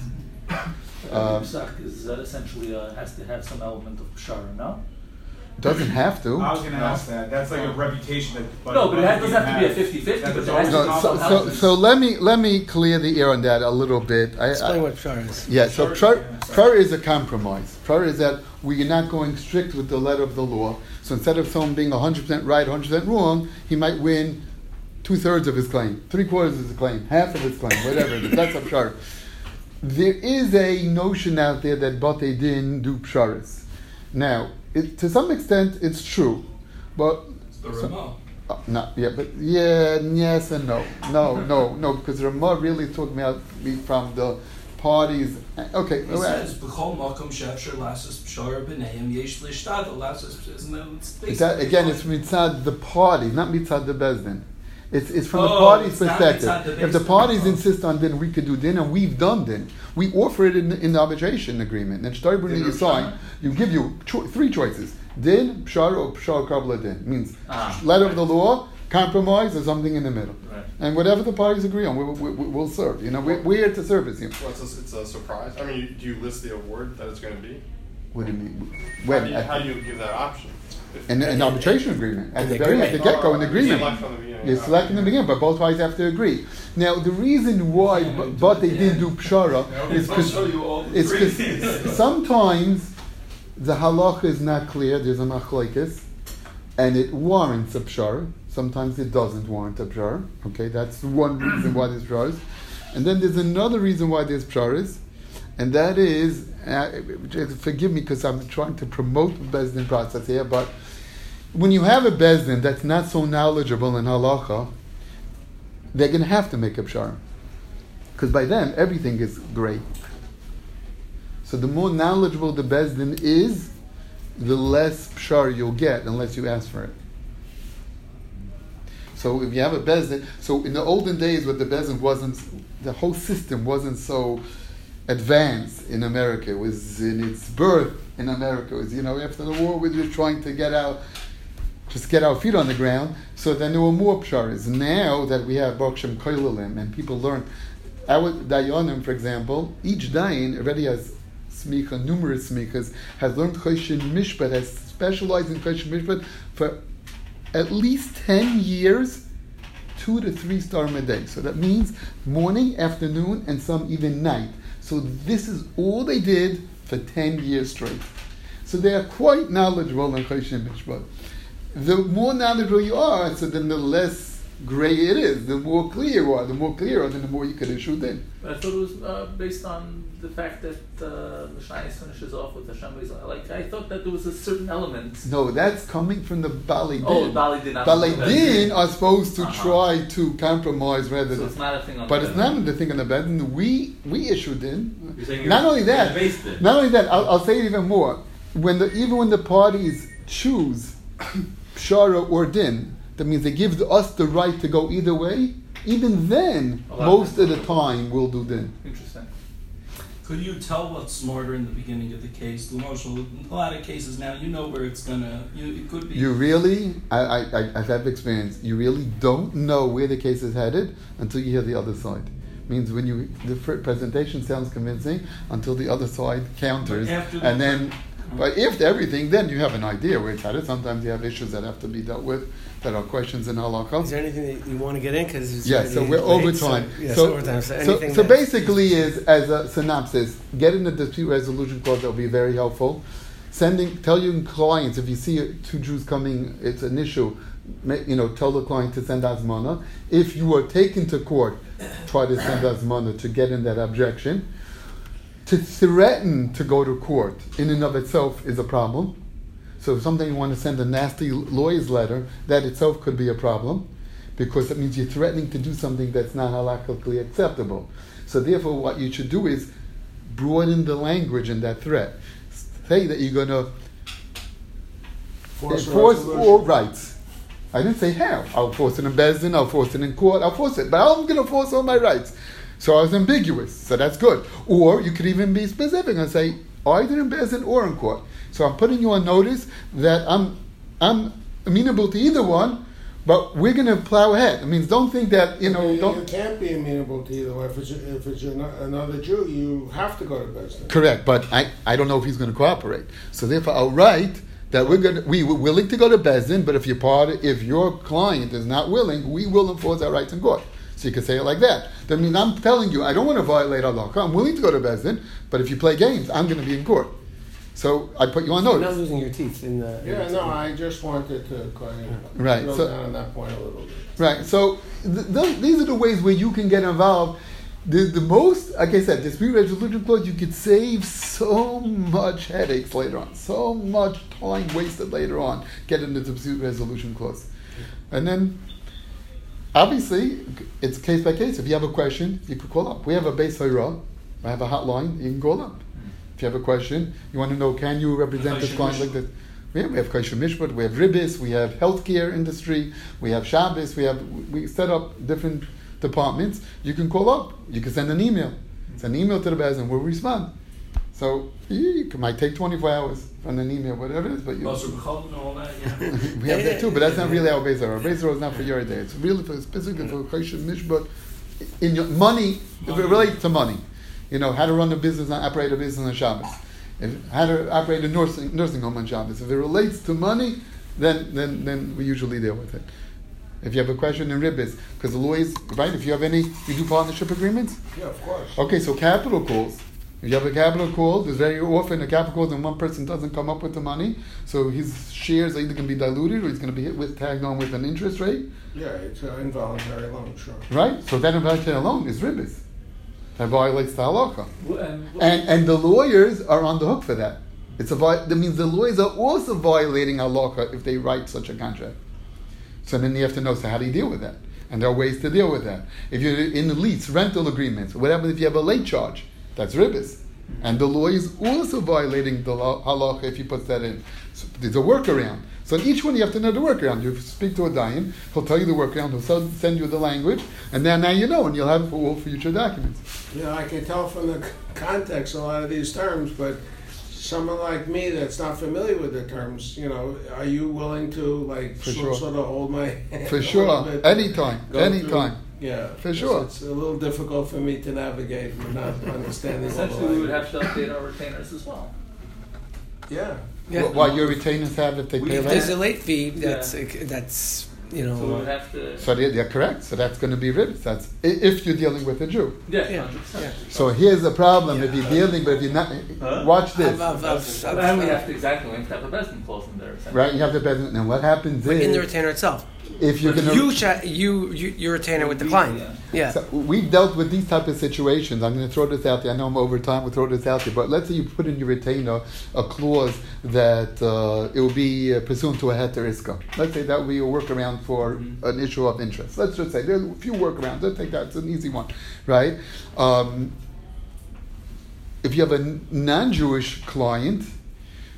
Uh, Pesach is uh, essentially uh, has to have some element of pshara, no? Doesn't have to. I was going to ask that. That's like a reputation that. But no, but it has, doesn't have to be a fifty-fifty. But it has no, so, so, so let me let me clear the air on that a little bit. I, Explain I, what pshara is. Yeah, so pshara is a compromise. Pshara is that we are not going strict with the letter of the law. So instead of someone being one hundred percent right, one hundred percent wrong, he might win two-thirds of his claim, three-quarters of his claim, half of his claim, whatever it is. That's a pshara. There is a notion out there that Batei Din do psharas. Now, it, to some extent, it's true, but it's the Ramah. Uh, no, yeah, but yeah, yes and no, no, no, no, because Ramah really took me out from the parties. Okay, he says b'chol makom she'efshar lasos pshara b'neiim yesh lishtadol lasos. Isn't that again? It's mitzad the party, not mitzad the bezdin. It's it's from oh, the party's it's perspective. The if the parties oh. insist on din, we could do din, and we've done din. We offer it in, in the arbitration agreement. And Shtaribun you sign, you give you cho- three choices: din, pshar, or pshar kabla din. Means ah. letter of the law, compromise, or something in the middle. Right. And whatever the parties agree on, we, we, we, we'll serve. You know, we're, we're here to service you. Well, it's a, it's a surprise. I mean, do you list the award that it's going to be? What do you mean? When, When, how, do you, how do you give that option? An, an arbitration agreement at the very at the get go, an agreement. You select in the beginning, but both parties have to agree. Now, the reason why, yeah, but, but they yeah. didn't do pshara no, is because sometimes the halacha is not clear. There's a machlokes, and it warrants a pshara. Sometimes it doesn't warrant a pshara. Okay, that's one reason why there's psharas. And then there's another reason why there's psharas, and that is, uh, forgive me because I'm trying to promote the bezdin process here, but when you have a bezdin that's not so knowledgeable in halacha, they're going to have to make a pshara. Because by then, everything is great. So the more knowledgeable the bezdin is, the less pshara you'll get unless you ask for it. So if you have a bezdin, so in the olden days where the bezdin wasn't, the whole system wasn't so advanced in America. It was in its birth in America. It was, you know, after the war, we were trying to get out, just get our feet on the ground. So then there were more psharas. Now that we have Baruch Shem Koilalim and people learn, our Dayanim, for example, each Dayan already has smicha, numerous smichas, has learned Choshen Mishpat, has specialized in Choshen Mishpat for at least ten years, two to three star a day. So that means morning, afternoon, and some even night. So this is all they did for ten years straight. So they are quite knowledgeable in Choshen Mishpat. The more knowledgeable you are, so then the less gray it is. The more clear you are, the more clear, then the more you can issue then. But I thought it was uh, based on the fact that uh, Mishnayos finishes off with Hashem. Like I thought that there was a certain element. No, that's coming from the Balei Din. Oh, Balei Din. Balei Din are supposed to uh-huh. try to compromise rather so than. It's not a thing on but the it's not the thing on the bed. We we issued in. You're not only that. Not only that. I'll, I'll say it even more. when the even when the parties choose Shara or Din, that means they give us the right to go either way. Even then, most of the time, we'll do Din. Interesting. Could you tell what's smarter in the beginning of the case? In a lot of cases now, you know where it's gonna. You, it could be. You really, I, I, I, I've had experience. You really don't know where the case is headed until you hear the other side. Means when you the fir- presentation sounds convincing until the other side counters, After the and then, but if everything, then you have an idea where it's headed. Sometimes you have issues that have to be dealt with, that are questions in halakha. Is there anything that you want to get in? Because yeah, so we're over time. So, yeah, so, overtime. So, so, anything so that- basically, is as a synopsis, getting the dispute resolution clause that will be very helpful. Sending, tell your clients if you see two Jews coming, it's an issue. You know, tell the client to send azmana. If you are taken to court, try to send azmana to get in that objection. To threaten to go to court in and of itself is a problem. So if something you want to send a nasty lawyer's letter, that itself could be a problem, because that means you're threatening to do something that's not halakhically acceptable. So therefore, what you should do is broaden the language in that threat. Say that you're going to Force enforce resolution. all rights. I didn't say how. I'll force it in Bezdin, I'll force it in court, I'll force it. But I'm going to force all my rights. So I was ambiguous. So that's good. Or you could even be specific and say, either in Bezdin or in court. So I'm putting you on notice that I'm I'm amenable to either one, but we're going to plow ahead. It means don't think that, you know... You, don't you can't be amenable to either way. If it's, if it's an- another Jew, you have to go to Bezdin. Correct, but I, I don't know if he's going to cooperate. So therefore, I'll write that we're going to, we were willing to go to Bezdin, but if your part, if your client is not willing, we will enforce our rights in court. So you can say it like that. That means I'm telling you, I don't want to violate halakha. I'm willing to go to Bezdin, but if you play games, I'm going to be in court. So I put you on You're not notice. losing your teeth in the. in Yeah, the- no, I just wanted to kind of Right, drill so- down on that point a little bit. Right. So th- th- these are the ways where you can get involved. The, the most, like I said, dispute resolution clause, you could save so much headaches later on, so much time wasted later on getting the dispute resolution clause. And then, obviously, it's case by case. If you have a question, you could call up. We have a base hira, I have a hotline, you can call up. If you have a question, you want to know, can you represent this client like this? We have, we have Kaisha Mishpat, we have Ribis, we have healthcare industry, we have Shabbos, we have, we set up different departments. You can call up, you can send an email. Send an email to the Bez and we'll respond. So it might take twenty-four hours from an email, whatever it is, but you Basar b'chol and all that, yeah. we have that too, but that's not really our Bezer. Our Bezer is not for your day. It's really for specifically for Kaisha Mishpat. In your money, if it relates to money. You know, how to run a business, and operate a business on Shabbos. If, how to operate a nursing, nursing home on Shabbos. If it relates to money, then, then, then we usually deal with it. If you have a question in Ribbis, because the lawyers, right, if you have any, you do partnership agreements? Yeah, of course. Okay, so capital calls. If you have a capital call, there's very often a capital call and one person doesn't come up with the money, so his shares are either going to be diluted or he's going to be hit with, tagged on with an interest rate. Yeah, it's an involuntary loan, sure. Right? So that involuntary loan is Ribbis. That violates the halakha. Well, and- And and the lawyers are on the hook for that. It's a vi- that means the lawyers are also violating halakha if they write such a contract. So then you have to know, so how do you deal with that? And there are ways to deal with that. If you're in the lease, rental agreements, what happens if you have a late charge? That's ribbis. And the lawyer is also violating the la- halakha if he puts that in. So there's a workaround. So in each one you have to know the workaround. You speak to a dayan, he'll tell you the workaround, he'll sell, send you the language, and then now you know, and you'll have it for all future documents. You know, I can tell from the c- context a lot of these terms, but someone like me that's not familiar with the terms, you know, are you willing to like For so- sure. sort of hold my hand For a sure. little bit, Anytime. go Anytime. through- Yeah, For because sure. It's a little difficult for me to navigate and not understanding all the Essentially, we would language. have to update our retainers as well. Yeah. Yeah. What, what your retainers have if they We- pay If late? there's a late fee, that's Yeah. that's you know. So we would have to. So they, they're correct. So that's going to be ribbis. That's i- if you're dealing with a Jew. Yeah, Yeah, one hundred percent. So here's the problem. If you're dealing, but if you're not, Huh? watch this. I've- I've- I've- I've- And we have to exactly we have to have a Besson clause in there. essentially. Right? You have the business. And what happens in the is, retainer itself. if you're going You, to, cha- you you your retainer with the We- client. yeah. Yeah. so we've dealt with these type of situations. I'm going to throw this out there. I know I'm over time. We'll throw this out there. But let's say you put in your retainer a clause that uh, it will be uh, pursuant to a heter iska. Let's say that will be a workaround for Mhm. an issue of interest. Let's just say there are a few workarounds. Let's take that. It's an easy one, right? Um, if you have a non-Jewish client,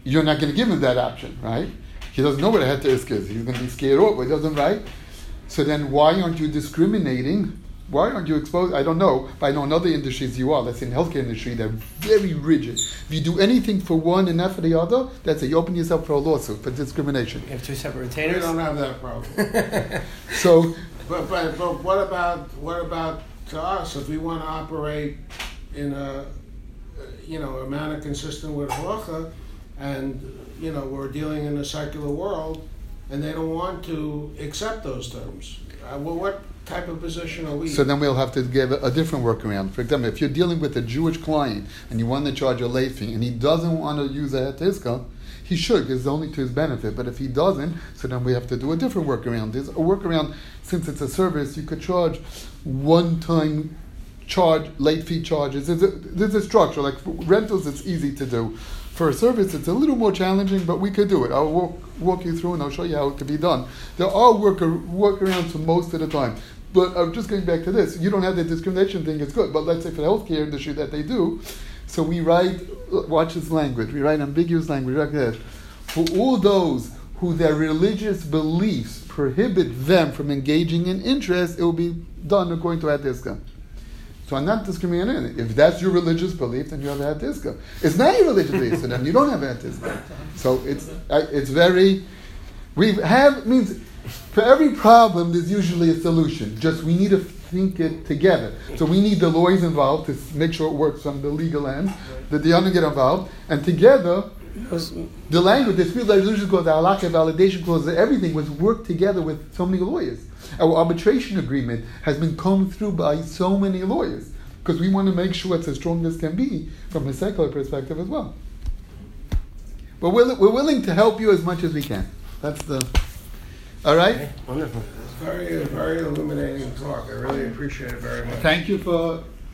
you're not going to give him that option, right? He doesn't know what a heter iska is. He's going to be scared off, but he doesn't, right? So then why aren't you discriminating? Why aren't you exposed? I don't know, but I know in other industries you are. Let's say in the healthcare industry, they're very rigid. If you do anything for one and not for the other, that's it. You open yourself for a lawsuit for discrimination. You have two separate We retainers. don't have that problem. So, But, but, but what about, what about to us, if we want to operate in a, you know, a manner consistent with halacha, and, you know, we're dealing in a secular world, and they don't want to accept those terms? Uh, well, what type of position are we? so then we'll have to give a, a different workaround. For example, if you're dealing with a Jewish client and you want to charge a late fee, and he doesn't want to use a heter iska, he should, because it's only to his benefit. But if he doesn't, so then we have to do a different workaround. There's a workaround, since it's a service, you could charge one-time charge, late fee charges. There's a, there's a structure. Like for rentals, it's easy to do. For a service, it's a little more challenging, but we could do it. I'll walk, walk you through and I'll show you how it can be done. There are work, workarounds for most of the time. But I'm just going back to this. You don't have the discrimination thing, it's good. But let's say for the healthcare industry that they do, so we write, watch this language, we write ambiguous language like this. For all those who their religious beliefs prohibit them from engaging in interest, it will be done according to heter iska. So I'm not discriminating. If that's your religious belief, then you have a heter iska. It's not your religious belief, so then you don't have a heter iska. So it's uh, it's very, we have, means for every problem there's usually a solution. Just we need to think it together. So we need the lawyers involved to make sure it works from the legal end, that the other get involved, and together, the language, the dispute resolution clause, the halakha validation clause, everything was worked together with so many lawyers. Our arbitration agreement has been combed through by so many lawyers because we want to make sure it's as strong as can be from a secular perspective as well. But we're, we're willing to help you as much as we can. That's the... All right? Okay, wonderful. It's very, very illuminating talk. I really appreciate it very much. Thank you for